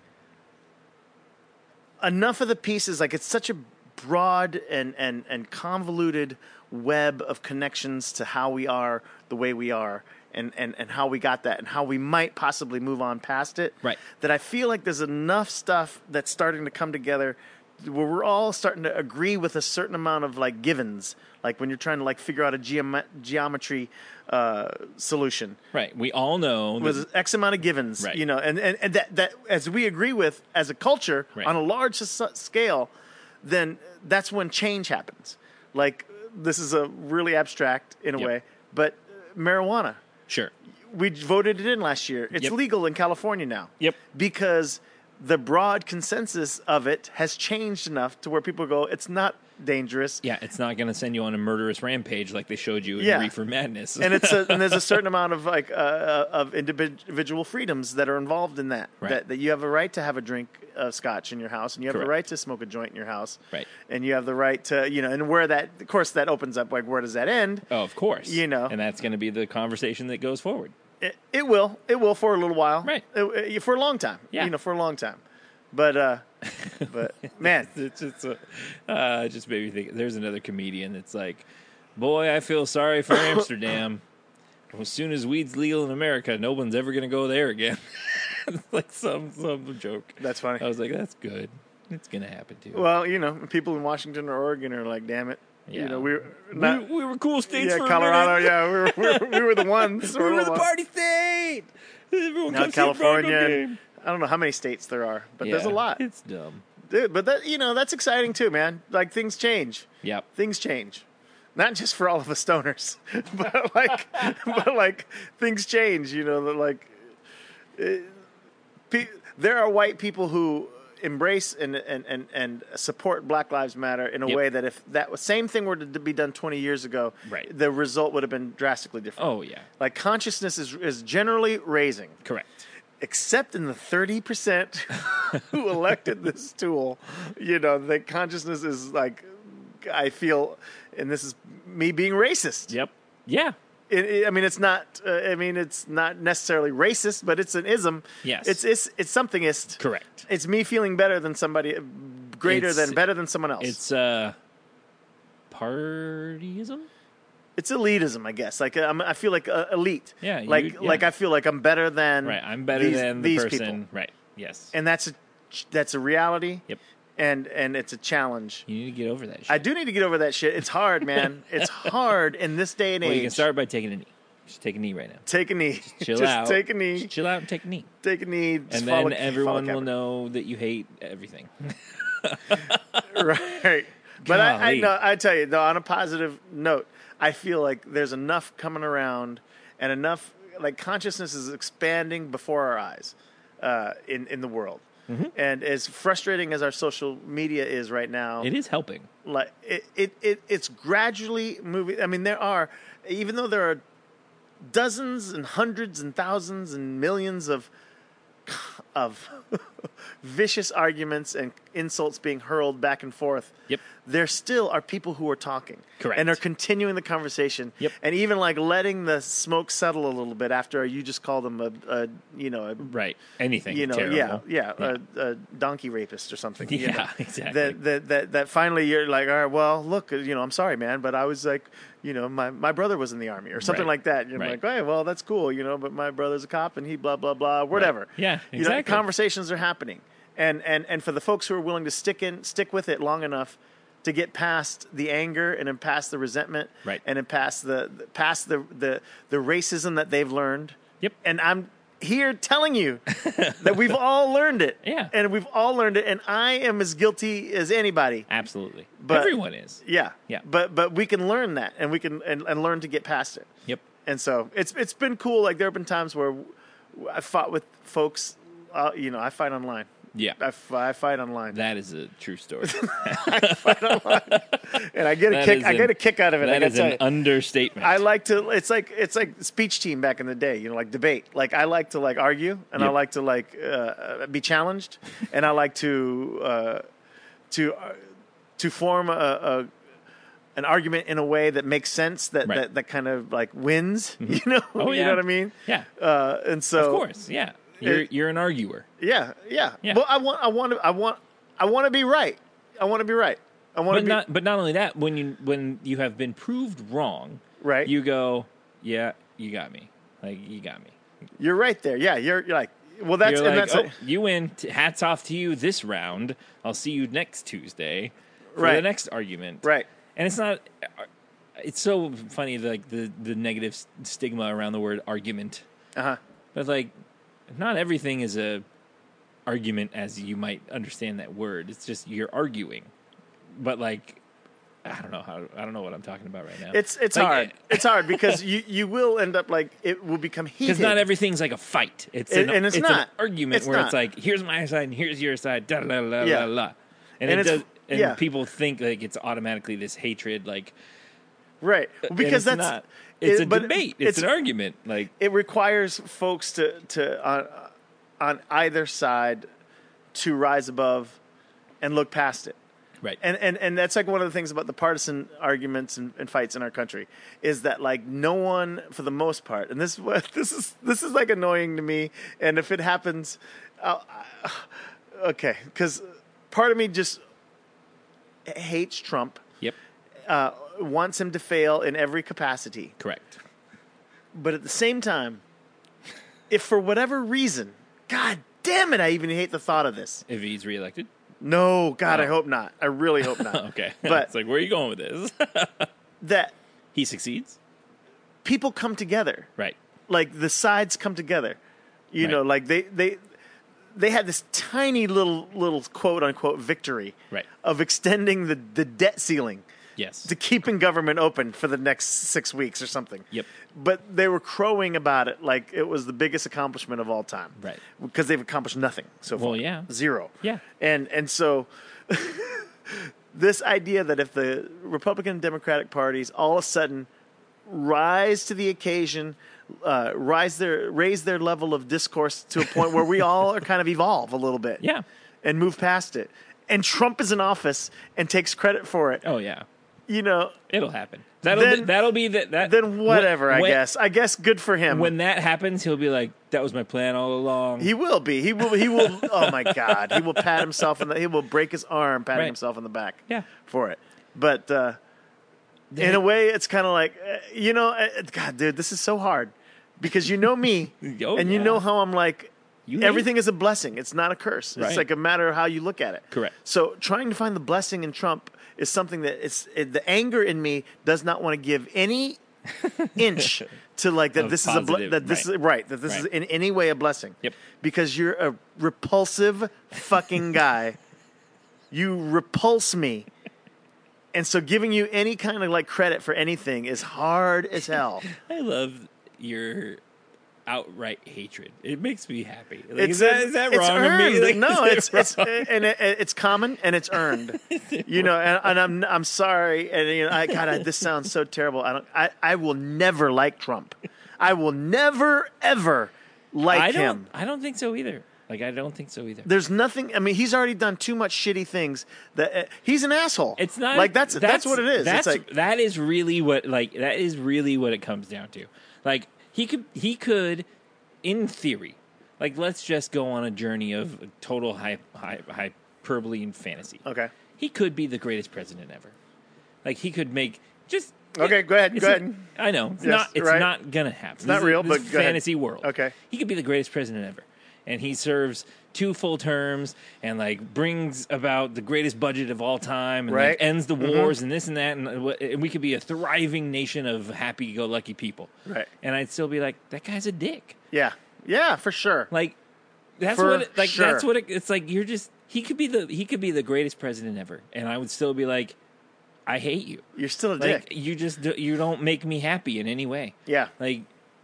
enough of the pieces, like it's such a broad and convoluted web of connections to how we are the way we are, and how we got that, and how we might possibly move on past it. Right. That I feel like there's enough stuff that's starting to come together where we're all starting to agree with a certain amount of like givens, like when you're trying to like figure out a geometry solution. Right. We all know that, With X amount of givens, Right. you know, and that as we agree with as a culture Right. on a large scale, then that's when change happens. Like, this is a really abstract in a Yep. way, but marijuana, sure. we voted it in last year. It's Yep. legal in California now. Yep. Because the broad consensus of it has changed enough to where people go, it's not dangerous. Yeah, it's not going to send you on a murderous rampage like they showed you in Yeah. Reefer Madness. And and there's a certain amount of like of individual freedoms that are involved in that. Right. That you have a right to have a drink of scotch in your house, and you have Correct. the right to smoke a joint in your house. Right. And you have the right to, you know, and where that, of course, that opens up, like, where does that end? Oh, of course. You know. And that's going to be the conversation that goes forward. It will for a little while. Right. For a long time. Yeah. You know, for a long time. But man, It's just, it just made me think. There's another comedian that's like, boy, I feel sorry for Amsterdam. As soon as weed's legal in America, no one's ever going to go there again. Like some joke. that's funny. I was like, that's good. It's going to happen too. Well, you know, people in Washington or Oregon are like, damn it. Yeah. You know, we were cool states yeah, for Colorado, a minute. yeah, we were the ones. We were the party state. Everyone Now comes to the Bronco California, game. I don't know how many states there are, but there's a Yeah, lot. It's dumb. Dude, but that, you know, that's exciting too, man. Like, things change. Yep. Things change. Not just for all of us stoners, but like things change, you know, that like there are white people who embrace and support Black Lives Matter in a Yep. way that if that same thing were to be done 20 years ago, Right. the result would have been drastically different. Oh, yeah. Like, consciousness is generally raising. Correct. Except in the 30% who elected this tool, you know, the consciousness is like, I feel, and this is me being racist. Yep. Yeah. I mean, it's not. It's not necessarily racist, but it's an ism. Yes. It's somethingist. Correct. It's me feeling better than somebody, better than someone else. It's partyism. It's elitism, I guess. Like, I feel like elite. Yeah, Like I feel like I'm better than. Right. I'm better than the these person. people. Right. Yes. And that's a reality. Yep. And it's a challenge. You need to get over that shit. I do need to get over that shit. It's hard, man. It's hard in this day and age. Well, you can start by taking a knee. Just take a knee right now. Take a knee. Chill Just out. take a knee. Just chill out and take a knee. Take a knee. And then everyone will know that you hate everything. Right. But I Golly. know, I tell you, though, on a positive note, I feel like there's enough coming around, and enough, like, consciousness is expanding before our eyes in the world. Mm-hmm. And as frustrating as our social media is right now, It is helping. like it's gradually moving. I mean, even though there are dozens and hundreds and thousands and millions of vicious arguments and insults being hurled back and forth. Yep. There still are people who are talking. Correct. And are continuing the conversation. Yep. And even like letting the smoke settle a little bit after you just call them a Right. Anything. you know, terrible. a donkey rapist or something. you Yeah, know. exactly. That finally you're like, all right, well, look, you know, I'm sorry, man, but I was like, you know, my brother was in the army or something Right. like that. You're Right. like, hey, well, that's cool, you know, but my brother's a cop and he blah blah blah, whatever. Yeah, You know, exactly. conversations are happening, and for the folks who are willing to stick with it long enough to get past the anger and then past the resentment, Right. and then past the racism that they've learned. Yep. And I'm here telling you that we've all learned it. Yeah. And we've all learned it, and I am as guilty as anybody. Absolutely. But- Everyone is. Yeah. Yeah. But we can learn that, and we can and learn to get past it. Yep. And so it's been cool. Like, there have been times where I fought with folks. You know, I fight online. Yeah. I fight online, That is a true story. and I get That a kick. is I get a kick out of it. That I gotta is tell an you. understatement. I like to. It's like speech team back in the day. You know, like debate. Like, I like to argue, and I Yep. like to be challenged, and I like to form an an argument in a way that makes sense, that kind of like wins. You know, Oh, you yeah. know what I mean? Yeah. And so, Of course, yeah. You're an arguer. yeah. Yeah. Well, I want to be right. I want to be right. I want to be But not only that, when you have been proved wrong, right. you go, yeah, you got me. Like, you got me. You're right there. Yeah, you're like, well, that's You're and like, that's you win. Hats off to you this round. I'll see you next Tuesday for Right. the next argument. right. And it's not. It's so funny, like the negative stigma around the word argument. But like, not everything is a argument as you might understand that word. It's just you're arguing. But like, I don't know what I'm talking about right now. It's Like, hard. It's hard because you will end up like it will become heated. because not everything's like a fight. It's And it's an not. argument It's where not. it's like, here's my side and here's your side. Da la la Yeah. la la. And And it it's- does. And yeah. people think like it's automatically this hatred, like right. Well, and because it's that's not. It's a but debate. It's an argument. Like it requires folks to on either side to rise above and look past it. right. And that's like one of the things about the partisan arguments and fights in our country is that like no one, for the most part, and this is like annoying to me. And if it happens, okay, because part of me just hates Trump, Yep. wants him to fail in every capacity. Correct. But at the same time, if for whatever reason, God damn it, I even hate the thought of this. If he's reelected. No, God, Oh. I hope not. I really hope not. Okay. But it's like, where are you going with this? that He succeeds. people come together. Right. Like the sides come together. You Right. know, like they had this tiny little quote unquote victory Right. of extending the debt ceiling Yes. to keeping government open for the next 6 weeks or something. Yep. But they were crowing about it like it was the biggest accomplishment of all time. Right. Because they've accomplished nothing so far. Well, yeah. Zero. Yeah. And so this idea that if the Republican and Democratic parties all of a sudden rise to the occasion, raise their level of discourse to a point where we all are kind of evolve a little bit. Yeah. And move past it. And Trump is in office and takes credit for it. Oh yeah. You know, It'll happen. That'll be that. then whatever, I when- guess. I guess good for him. When that happens, he'll be like, "That was my plan all along." He will be. He will. Oh my God! He will pat himself he will break his arm patting Right. himself in the back. Yeah. For it. But in a way, it's kind of like God, dude, this is so hard because you know me, Oh, and you yeah. know how I'm like. You Everything is a blessing. It's not a curse. It's Right. like a matter of how you look at it. Correct. So trying to find the blessing in Trump is something that the anger in me does not want to give any inch to like that. Of This positive, is that this right. is right. That this is Right. in any way a blessing. Yep. Because you're a repulsive fucking guy. You repulse me. And so giving you any kind of like credit for anything is hard as hell. I love your outright hatred. It makes me happy. Like, is It's that it's wrong of me? earned. Like, No, is it's it wrong? and it's common and it's earned. You know, and I'm sorry, and you know, God, this sounds so terrible. I will never like Trump. I will never ever like him. I don't think so either. Like, I don't think so either. There's nothing. I mean, he's already done too much shitty things. That he's an asshole. It's not like that's what it is. That's, It's like that is really what it comes down to. Like he could, in theory, like let's just go on a journey of total hyperbole and fantasy. okay. He could be the greatest president ever. Like he could make just Okay, go ahead. It's Go ahead. I know it's Yes, not. It's right. not gonna happen. It's not real, but this go ahead. fantasy world. Okay. he could be the greatest president ever, and he serves 2 full terms and like brings about the greatest budget of all time, and Right. like, ends the wars and this and that, and we could be a thriving nation of happy-go-lucky people. Right. And I'd still be like, that guy's a dick. Yeah. Yeah, for sure. Like that's For what. Like sure. that's what. It's like you're just. He could be the greatest president ever, and I would still be like, I hate you. You're still a Like dick. you don't make me happy in any way. Yeah. Like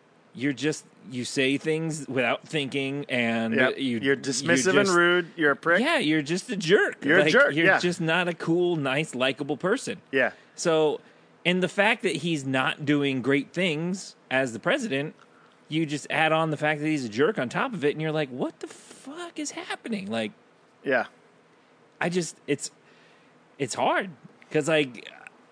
you say things without thinking, and Yep. You're dismissive and rude. You're a prick. Yeah, you're just a jerk. You're a Like, jerk, You're yeah. just not a cool, nice, likable person. Yeah. So, and the fact that he's not doing great things as the president, you just add on the fact that he's a jerk on top of it, and you're like, what the fuck is happening? Like, Yeah. it's hard because like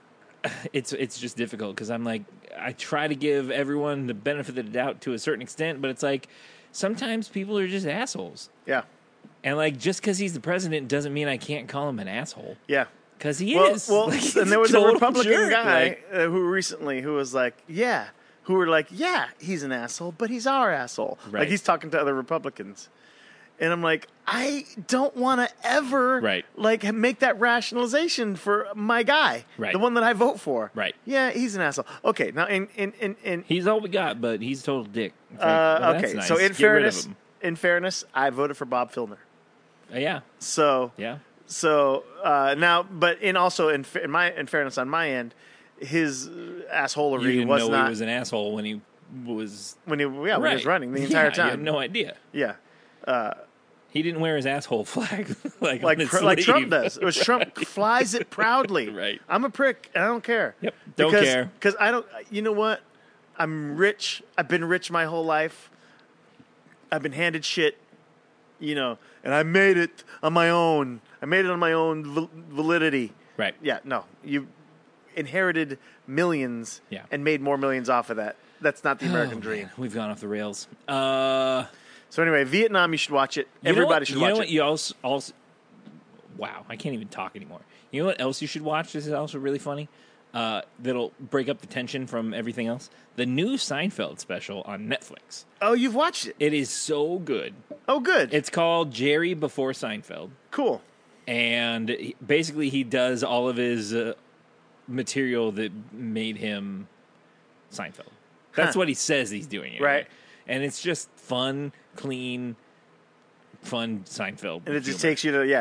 it's just difficult because I'm like, I try to give everyone the benefit of the doubt to a certain extent, but it's like sometimes people are just assholes. Yeah. And like just because he's the president doesn't mean I can't call him an asshole. Yeah. Because he is. Well, Like, he's and there was a total Republican jerk. guy Like, who was like, who were like, yeah, he's an asshole, but he's our asshole. Right. Like he's talking to other Republicans. And I'm like, I don't want to ever Right. like make that rationalization for my guy, Right. the one that I vote for. Right. Yeah, he's an asshole. Okay, now in he's all we got, but he's a total dick. It's like, well, that's okay, nice. so Get rid of him. in fairness, I voted for Bob Filner. Yeah. So Yeah. So now, but in fairness on my end, his assholery You didn't was know not he was an asshole when he was when he was right. running the entire time. You had no idea. Yeah, He didn't wear his asshole flag like like on his like sleeve. Trump does. It was Trump flies it proudly. Right. I'm a prick, and I don't care. Yep. Don't care. Because I don't. You know what? I'm rich. I've been rich my whole life. I've been handed shit. You know, and I made it on my own. I made it on my own validity. Right. Yeah, no. You inherited millions Yeah. and made more millions off of that. That's not the American dream. Man, we've gone off the rails. So anyway, Vietnam, you should watch it. You know Everybody what- should you watch know it. what? You also. Wow, I can't even talk anymore. You know what else you should watch? This is also really funny. That'll break up the tension from everything else. The new Seinfeld special on Netflix. Oh, you've watched it. It is so good. Oh, good. It's called Jerry Before Seinfeld. Cool. And basically he does all of his material that made him Seinfeld. That's Huh. what he says he's doing. Anyway. Right. And it's just fun, clean, fun Seinfeld. And it just humor. takes you to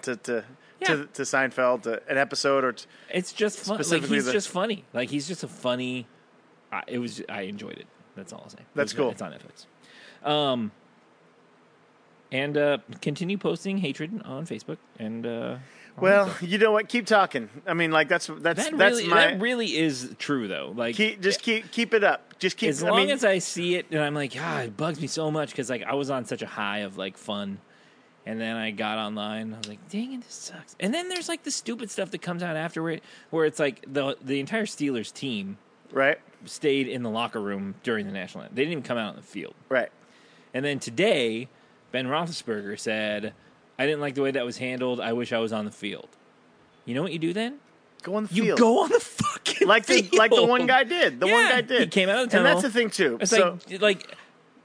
to Seinfeld, to an episode or It's just fun. Like, specifically he's the- just funny. Like he's just a funny. I enjoyed it. That's all I'll say. That's cool. It's on Netflix. And continue posting hatred on Facebook and. well, you know what? Keep talking. I mean, like that's That really is true though. Like keep it up. Just keep as long as I see it and I'm like, it bugs me so much because like I was on such a high of like fun, and then I got online. I was like, dang it, this sucks. And then there's like the stupid stuff that comes out afterward, where it's like the entire Steelers team right, stayed in the locker room during the national anthem. They didn't even come out on the field. right. And then today, Ben Roethlisberger said, "I didn't like the way that was handled. I wish I was on the field." You know what you do then? Go on the You field. go on the fucking like field. the one guy did. The one Yeah, guy did. he came out of the and tunnel. that's the thing too. It's So like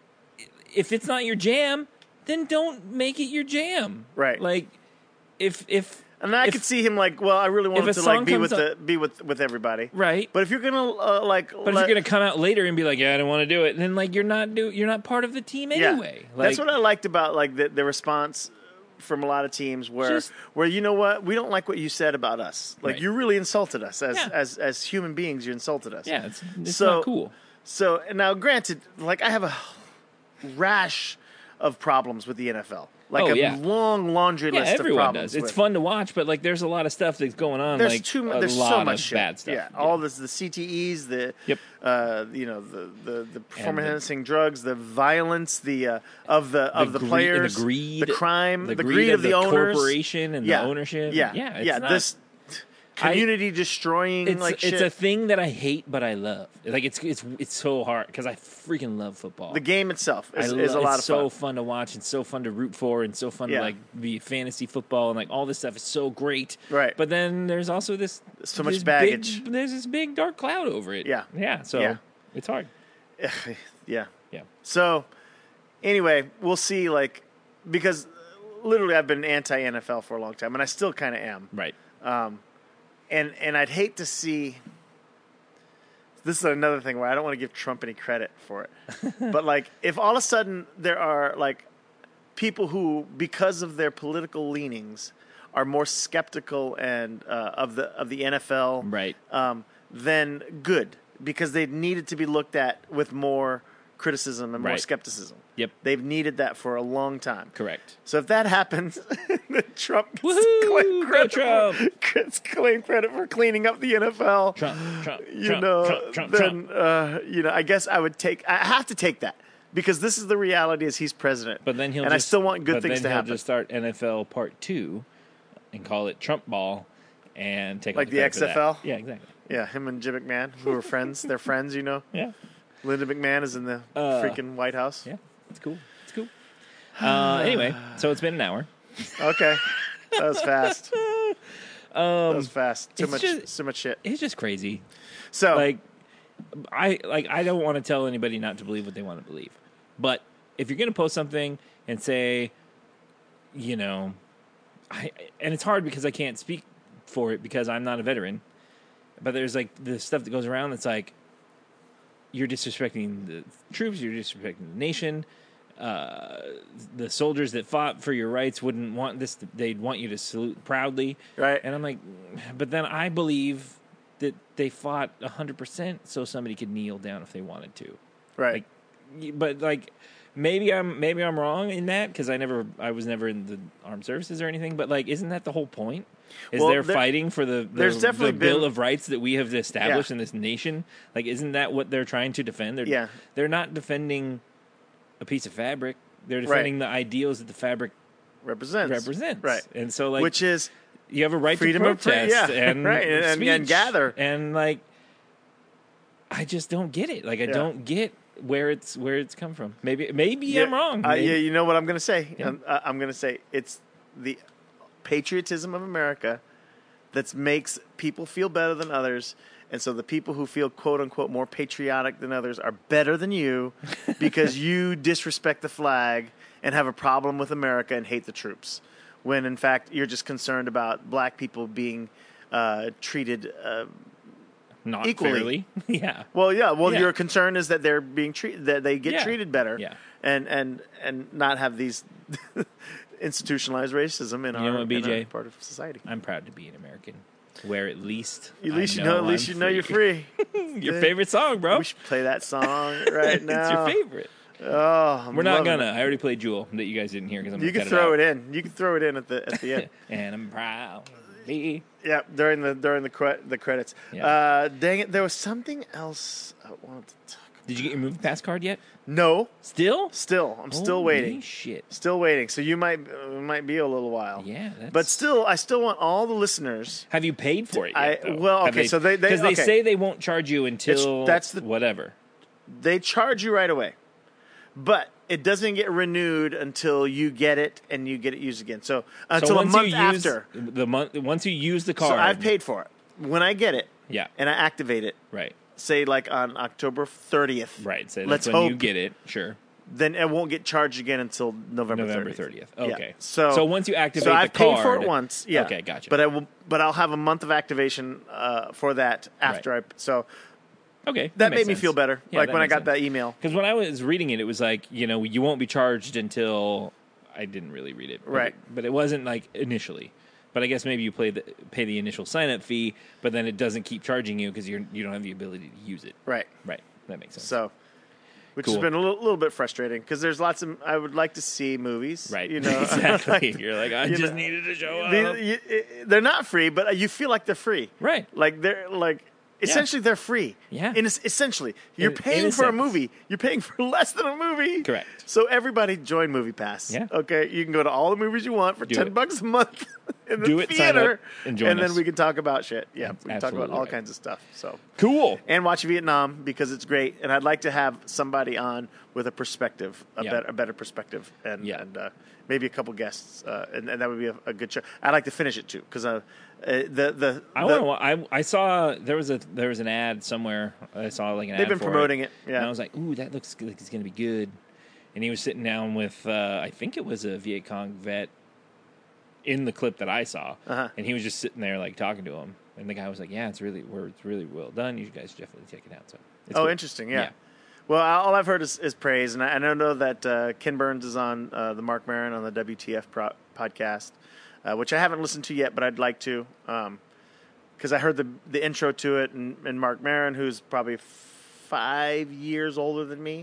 if it's not your jam, then don't make it your jam. Right. Like if and I if- could see him like, well, I really a wanted to song like be comes with everybody. right. But if you're gonna But if you're gonna come out later and be like, "Yeah, I don't want to do it," then like you're not part of the team anyway. Like, that's what I liked about like the response from a lot of teams where you know what, we don't like what you said about us. Like Right. you really insulted us as Yeah. as human beings. You insulted us. yeah, it's So- not cool. So and now, granted, like I have a rash of problems with the NFL. Like Oh, a yeah. long laundry Yeah, list of everyone problems. does. It's with. fun to watch, but like there's a lot of stuff that's going on. There's like there's a lot so much of shit. bad stuff. Yeah, all this, the CTEs, the Yep. you know, the performance And enhancing drugs, the violence, the of the players, the greed, the crime, the greed greed of the owners, corporation and yeah. the ownership. Yeah, yeah, it's yeah. not- This community destroying like shit. It's a thing that I hate, but I love. Like it's so hard because I freaking love football. The game itself is a it's lot of so fun. to watch and so fun to root for and so fun Yeah. to like be fantasy football and like all this stuff is so great. Right. But then there's also this So much this baggage. there's this big dark cloud over it. Yeah. Yeah. So Yeah. it's hard. Yeah. Yeah. So anyway, we'll see. Like because literally, I've been anti NFL for a long time, and I still kind of am. Right. And I'd hate to see. This is another thing where I don't want to give Trump any credit for it, but like if all of a sudden there are like people who, because of their political leanings, are more skeptical and of the NFL, Right. then good, because they needed to be looked at with more criticism and more Right. skepticism. Yep. They've needed that for a long time. Correct. So if that happens, then Trump gets Woohoo! Go Trump! gets claim credit for cleaning up the NFL. Trump. Then you know, I guess I have to take that, because this is the reality as he's president. But then I still want good things to happen. He'll just start NFL Part 2 and call it Trump Ball and take all Like the credit for that. XFL? Yeah, exactly. Yeah, him and Jim McMahon, who are friends. They're friends, you know. Yeah. Linda McMahon is in the freaking White House. Yeah. It's cool. It's cool. Anyway, so it's been an hour. Okay. That was fast. That was fast. Too much shit. It's just crazy. So I don't want to tell anybody not to believe what they want to believe. But if you're going to post something and say, you know, and it's hard because I can't speak for it because I'm not a veteran, but there's like the stuff that goes around that's like, you're disrespecting the troops, you're disrespecting the nation. The soldiers that fought for your rights wouldn't want this. They'd want you to salute proudly. Right. And I'm like, but then I believe that they fought 100% so somebody could kneel down if they wanted to. right. But like, maybe I'm wrong in that because I was never in the armed services or anything. But like, isn't that the whole point? Is Well, they're fighting for the definitely Bill been- of Rights that we have established Yeah. in this nation? Like, isn't that what they're trying to defend? They're not defending a piece of fabric. They're defending the ideals that the fabric represents. Right. And so, like, Which is you have a right freedom to of protest and right, and speech, gather. And like, I just don't get it. Like, I don't get where it's come from. Maybe I'm wrong. Yeah, you know what I'm going to say? Yeah. I'm going to say it's the patriotism of America that makes people feel better than others. And so the people who feel, quote unquote, more patriotic than others are better than you because you disrespect the flag and have a problem with America and hate the troops. When in fact, you're just concerned about black people being treated not equally. fairly. Yeah. Well, yeah. Well, Yeah. your concern is that they're being treated, that they get treated better, Yeah. and not have these institutionalized racism in You know our, what, in BJ? our part of society. I'm proud to be an American. Where at least At least you know you're free. Your favorite song, bro. We should play that song right now. It's your favorite. Oh, We're not gonna. I already played Jewel that you guys didn't hear because I'm. You can throw it in. You can throw it in at the end. And I'm proud. to be. Yeah, during the credits. Yeah. Dang it! There was something else I wanted to talk. Did you get your movie pass card yet? No, Still? I'm still Holy waiting. Shit. Still waiting. So you might be a little while. Yeah. But still, I still want all the listeners. Have you paid for it yet, though? Well, Have okay, so they because they okay. say they won't charge you until whatever. They charge you right away, but it doesn't get renewed until you get it and you get it used again. So until once a month you use after. once you use the card. So I've paid for it. When I get it, Yeah. and I activate it, Right. say like on October 30th, Right. So let's that's when hope, you get it. Sure. then it won't get charged again until November 30th. Okay. Yeah. So once you activate so I've the card, paid for it once. Yeah. Okay, gotcha. But I'll have a month of activation for that after Right. So Okay. that makes made me sense. feel better. Yeah, like when I makes got sense. that email. Because when I was reading it, it was like, you won't be charged until I didn't really read it. Right. But it wasn't like initially. But I guess maybe you pay the initial sign-up fee, but then it doesn't keep charging you because you don't have the ability to use it. Right. Right. That makes sense. So, which Cool. has been a little bit frustrating because there's lots of I would like to see movies. Right. You know. Exactly. You're like, I you just know, needed to show up. They're not free, but you feel like they're free. Right. Like they're like. Essentially, they're free. Yeah. Essentially, you're In paying a for a sense. movie. You're paying for less than a movie. Correct. So everybody join MoviePass. Yeah. Okay. You can go to all the movies you want for Do $10 a month in the Do it, sign theater, up, and join then us. we can talk about shit. Yeah, we can talk about Absolutely all right. kinds of stuff. So Cool. and watch Vietnam because it's great. And I'd like to have somebody on with a perspective, Yeah. a better perspective, and Yeah. maybe a couple guests, and that would be a good show. I'd like to finish it too because I saw there was an ad somewhere. I saw like an ad. They've been for promoting it. Yeah. And I was like, ooh, that looks like it's gonna be good. And he was sitting down with I think it was a Viet Cong vet in the clip that I saw, and he was just sitting there like talking to him. And the guy was like, "Yeah, it's really well done. You guys definitely check it out." So, it's cool. Interesting. Yeah. Well, all I've heard is praise, and I know that Ken Burns is on the Mark Maron on the WTF podcast, which I haven't listened to yet, but I'd like to, because I heard the intro to it, and Mark Maron, who's probably 5 years older than me,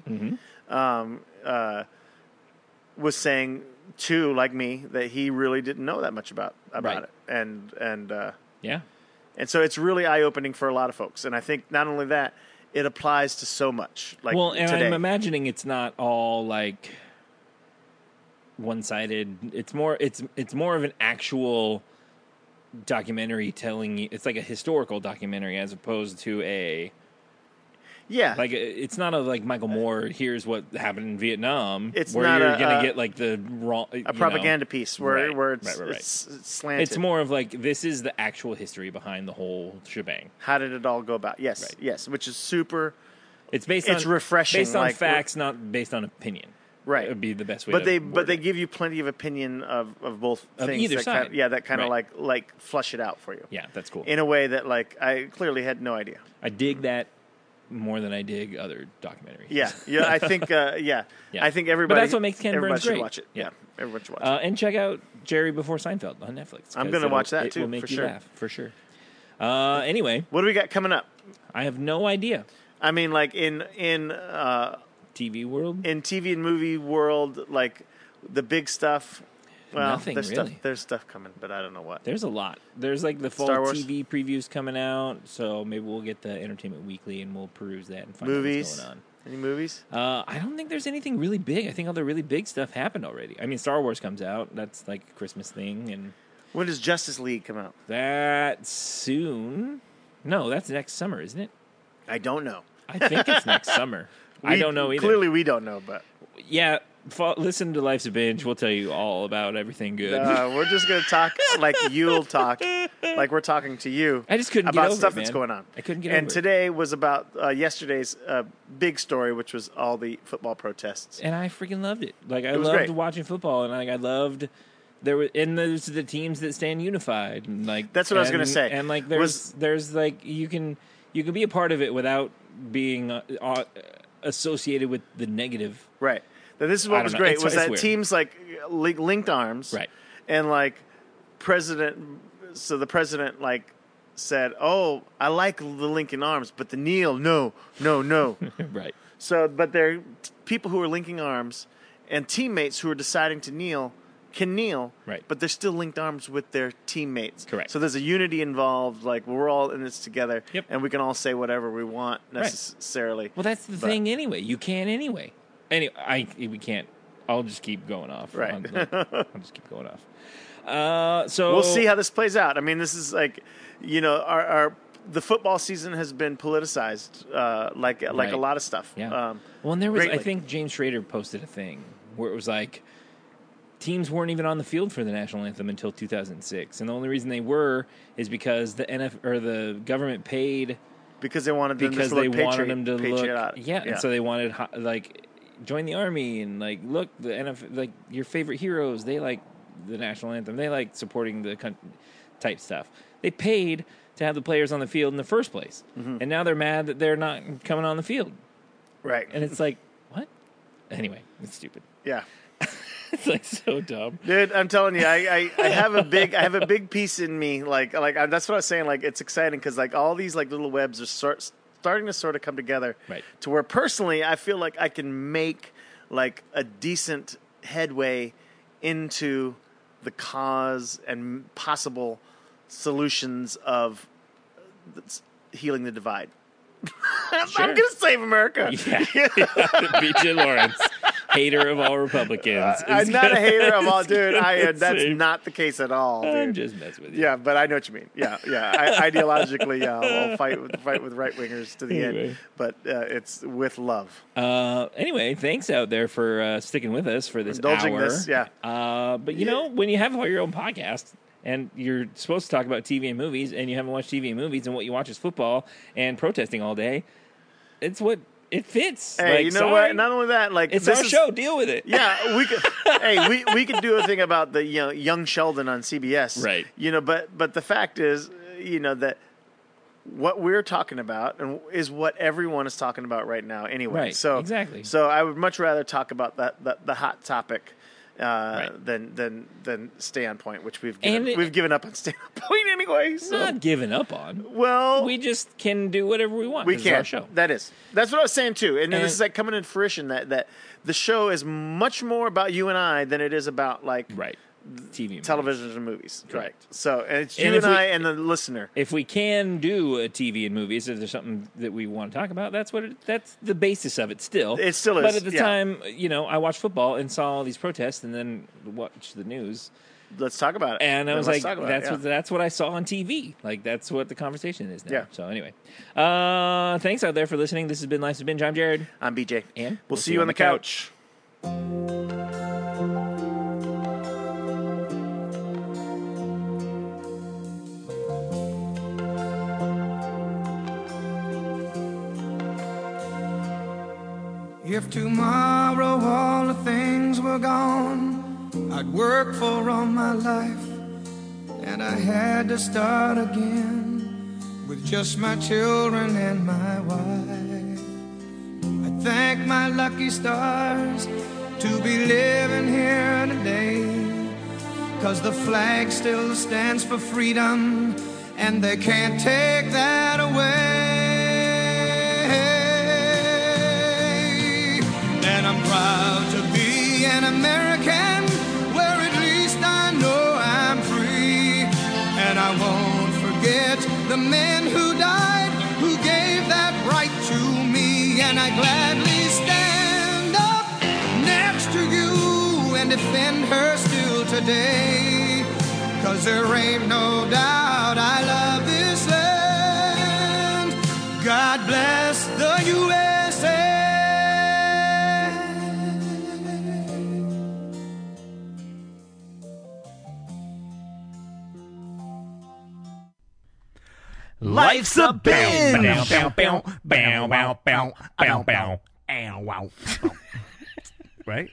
was saying too, like me, that he really didn't know that much about Right. it, and Yeah. and so it's really eye opening for a lot of folks, and I think not only that. It applies to so much. Like Well, and today. I'm imagining it's not all like one-sided. It's more of an actual documentary telling you. It's like a historical documentary as opposed to a. Yeah, Like it's not a like Michael Moore. Here's what happened in Vietnam. It's where not you're gonna get like the wrong a propaganda piece where it's slanted. It's more of like this is the actual history behind the whole shebang. How did it all go about? Yes, Right. yes, which is super. It's based. It's on, refreshing, based on like, facts, not based on opinion. Right, would be the best way. But to they word it. give you plenty of opinion of both Of things. either that side. that kind of Right. like flush it out for you. Yeah, that's cool. In a way that like I clearly had no idea. I dig that more than I dig other documentaries. Yeah, yeah. I think Yeah. I think everybody. But that's what makes Ken everybody Burns should great. watch it. Yeah, everyone should watch it. And check out Jerry Before Seinfeld on Netflix. I'm 'cause gonna watch it'll- that it too, will make for you sure. laugh for sure. Anyway, What do we got coming up? I have no idea. I mean, like in TV world. TV and movie world, like the big stuff. Well, Nothing there's really. stuff. There's stuff coming, but I don't know what. There's a lot. There's like the fall Star Wars? TV previews coming out, so maybe we'll get the Entertainment Weekly and we'll peruse that and find out Movies. what's going on. Any movies? I don't think there's anything really big. I think all the really big stuff happened already. I mean, Star Wars comes out. That's like a Christmas thing, and When does Justice League come out? that soon. No, that's next summer, isn't it? I don't know. I think it's next summer. I don't know either. Clearly, we don't know, but Yeah, listen to Life's a Binge. We'll tell you all about everything good. we're just gonna talk like you'll talk, like we're talking to you. I just couldn't get about over stuff it, that's man. going on. I couldn't get And over it. today was about yesterday's big story, which was all the football protests. And I freaking loved it. Like I was loved great. watching football, and like I loved there's the teams that stand unified, and like That's what I was gonna say. And like Was- there's like you can be a part of it without being associated with the negative. Right. Now, this is I what don't was know. great It's was that weird. teams like linked arms, Right. And like the president like said, "Oh, I like the linking arms, but the kneel, no." Right. So, but there are people who are linking arms and teammates who are deciding to kneel can kneel, Right. but they're still linked arms with their teammates. Correct. So there's a unity involved. Like we're all in this together, Yep. and we can all say whatever we want necessarily. Well, that's the thing anyway. You can anyway. Anyway, we can't. I'll just keep going off. Right. I'll just keep going off. So We'll see how this plays out. I mean, this is like, the football season has been politicized, like Right. a lot of stuff. Yeah. Well, and there was, greatly. I think James Schrader posted a thing where it was like teams weren't even on the field for the national anthem until 2006, and the only reason they were is because the government paid because they wanted them because to they look wanted them to look patriotic. and so they wanted like join the army and like look the NFL like your favorite heroes, they like the national anthem, they like supporting the type stuff. They paid to have the players on the field in the first place, and now they're mad that they're not coming on the field. Right. And it's like, what? Anyway, it's stupid. Yeah. It's like so dumb. Dude, I'm telling you, I have a big piece in me. That's what I was saying. Like, it's exciting because like all these like little webs are starting to sort of come together. Right. To where personally, I feel like I can make like a decent headway into the cause and possible solutions of healing the divide. I'm Sure. going to save America. Yeah. BJ Lawrence, hater of all Republicans. I'm not a hater of all, dude. That's Same. not the case at all, dude. I'm just messing with you. Yeah, but I know what you mean. Yeah. Ideologically, yeah, I'll fight with right wingers to the Anyway. end, but it's with love. Anyway, thanks out there for sticking with us for this Indulging hour. this, yeah. But you know, when you have your own podcast and you're supposed to talk about TV and movies, and you haven't watched TV and movies, and what you watch is football and protesting all day, it fits. Hey, like, you know sorry, what? Not only that, like it's this our is- show. Deal with it. Yeah, we could. Hey, we could do a thing about the young Sheldon on CBS, Right. But the fact is, that what we're talking about is what everyone is talking about right now, anyway. Right, So exactly. So I would much rather talk about the hot topic. Right. Than stay on point, which we've And given up on stay on point anyway. So Not giving up on. well, We just can do whatever we want. we This is our can't. show. That's what I was saying too. And And- this is like coming in fruition that the show is much more about you and I than it is about like Right. TV. television and movies. Correct. Right. So and it's And you if and we- I and the listener. If we can do a TV and movies, if there's something that we want to talk about, that's the basis of it still. It still is, But at the yeah. time, I watched football and saw all these protests and then watched the news. let's talk about it. And I was Let's like, talk about it, that's what I saw on TV. Like, that's what the conversation is now. Yeah. So anyway, thanks out there for listening. This has been Life's a Binge. I'm Jared. I'm BJ. And we'll see you on the couch. If tomorrow all the things were gone I'd worked for all my life, and I had to start again with just my children and my wife. I thank my lucky stars to be living here today, 'cause the flag still stands for freedom, and they can't take that away. And I'm proud to be an American, where at least I know I'm free. And I won't forget the men who died, who gave that right to me. And I gladly stand up next to you and defend her still today, 'cause there ain't no doubt I love this land. God bless the USA. Life's a binge. Right?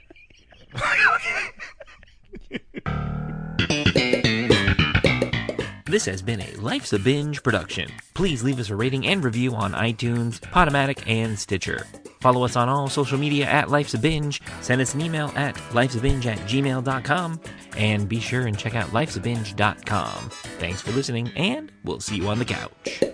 This has been a Life's a Binge production. Please leave us a rating and review on iTunes, Podomatic, and Stitcher. Follow us on all social media at Life's a Binge. Send us an email at lifesabinge@gmail.com. And be sure and check out lifesabinge.com. Thanks for listening, and we'll see you on the couch.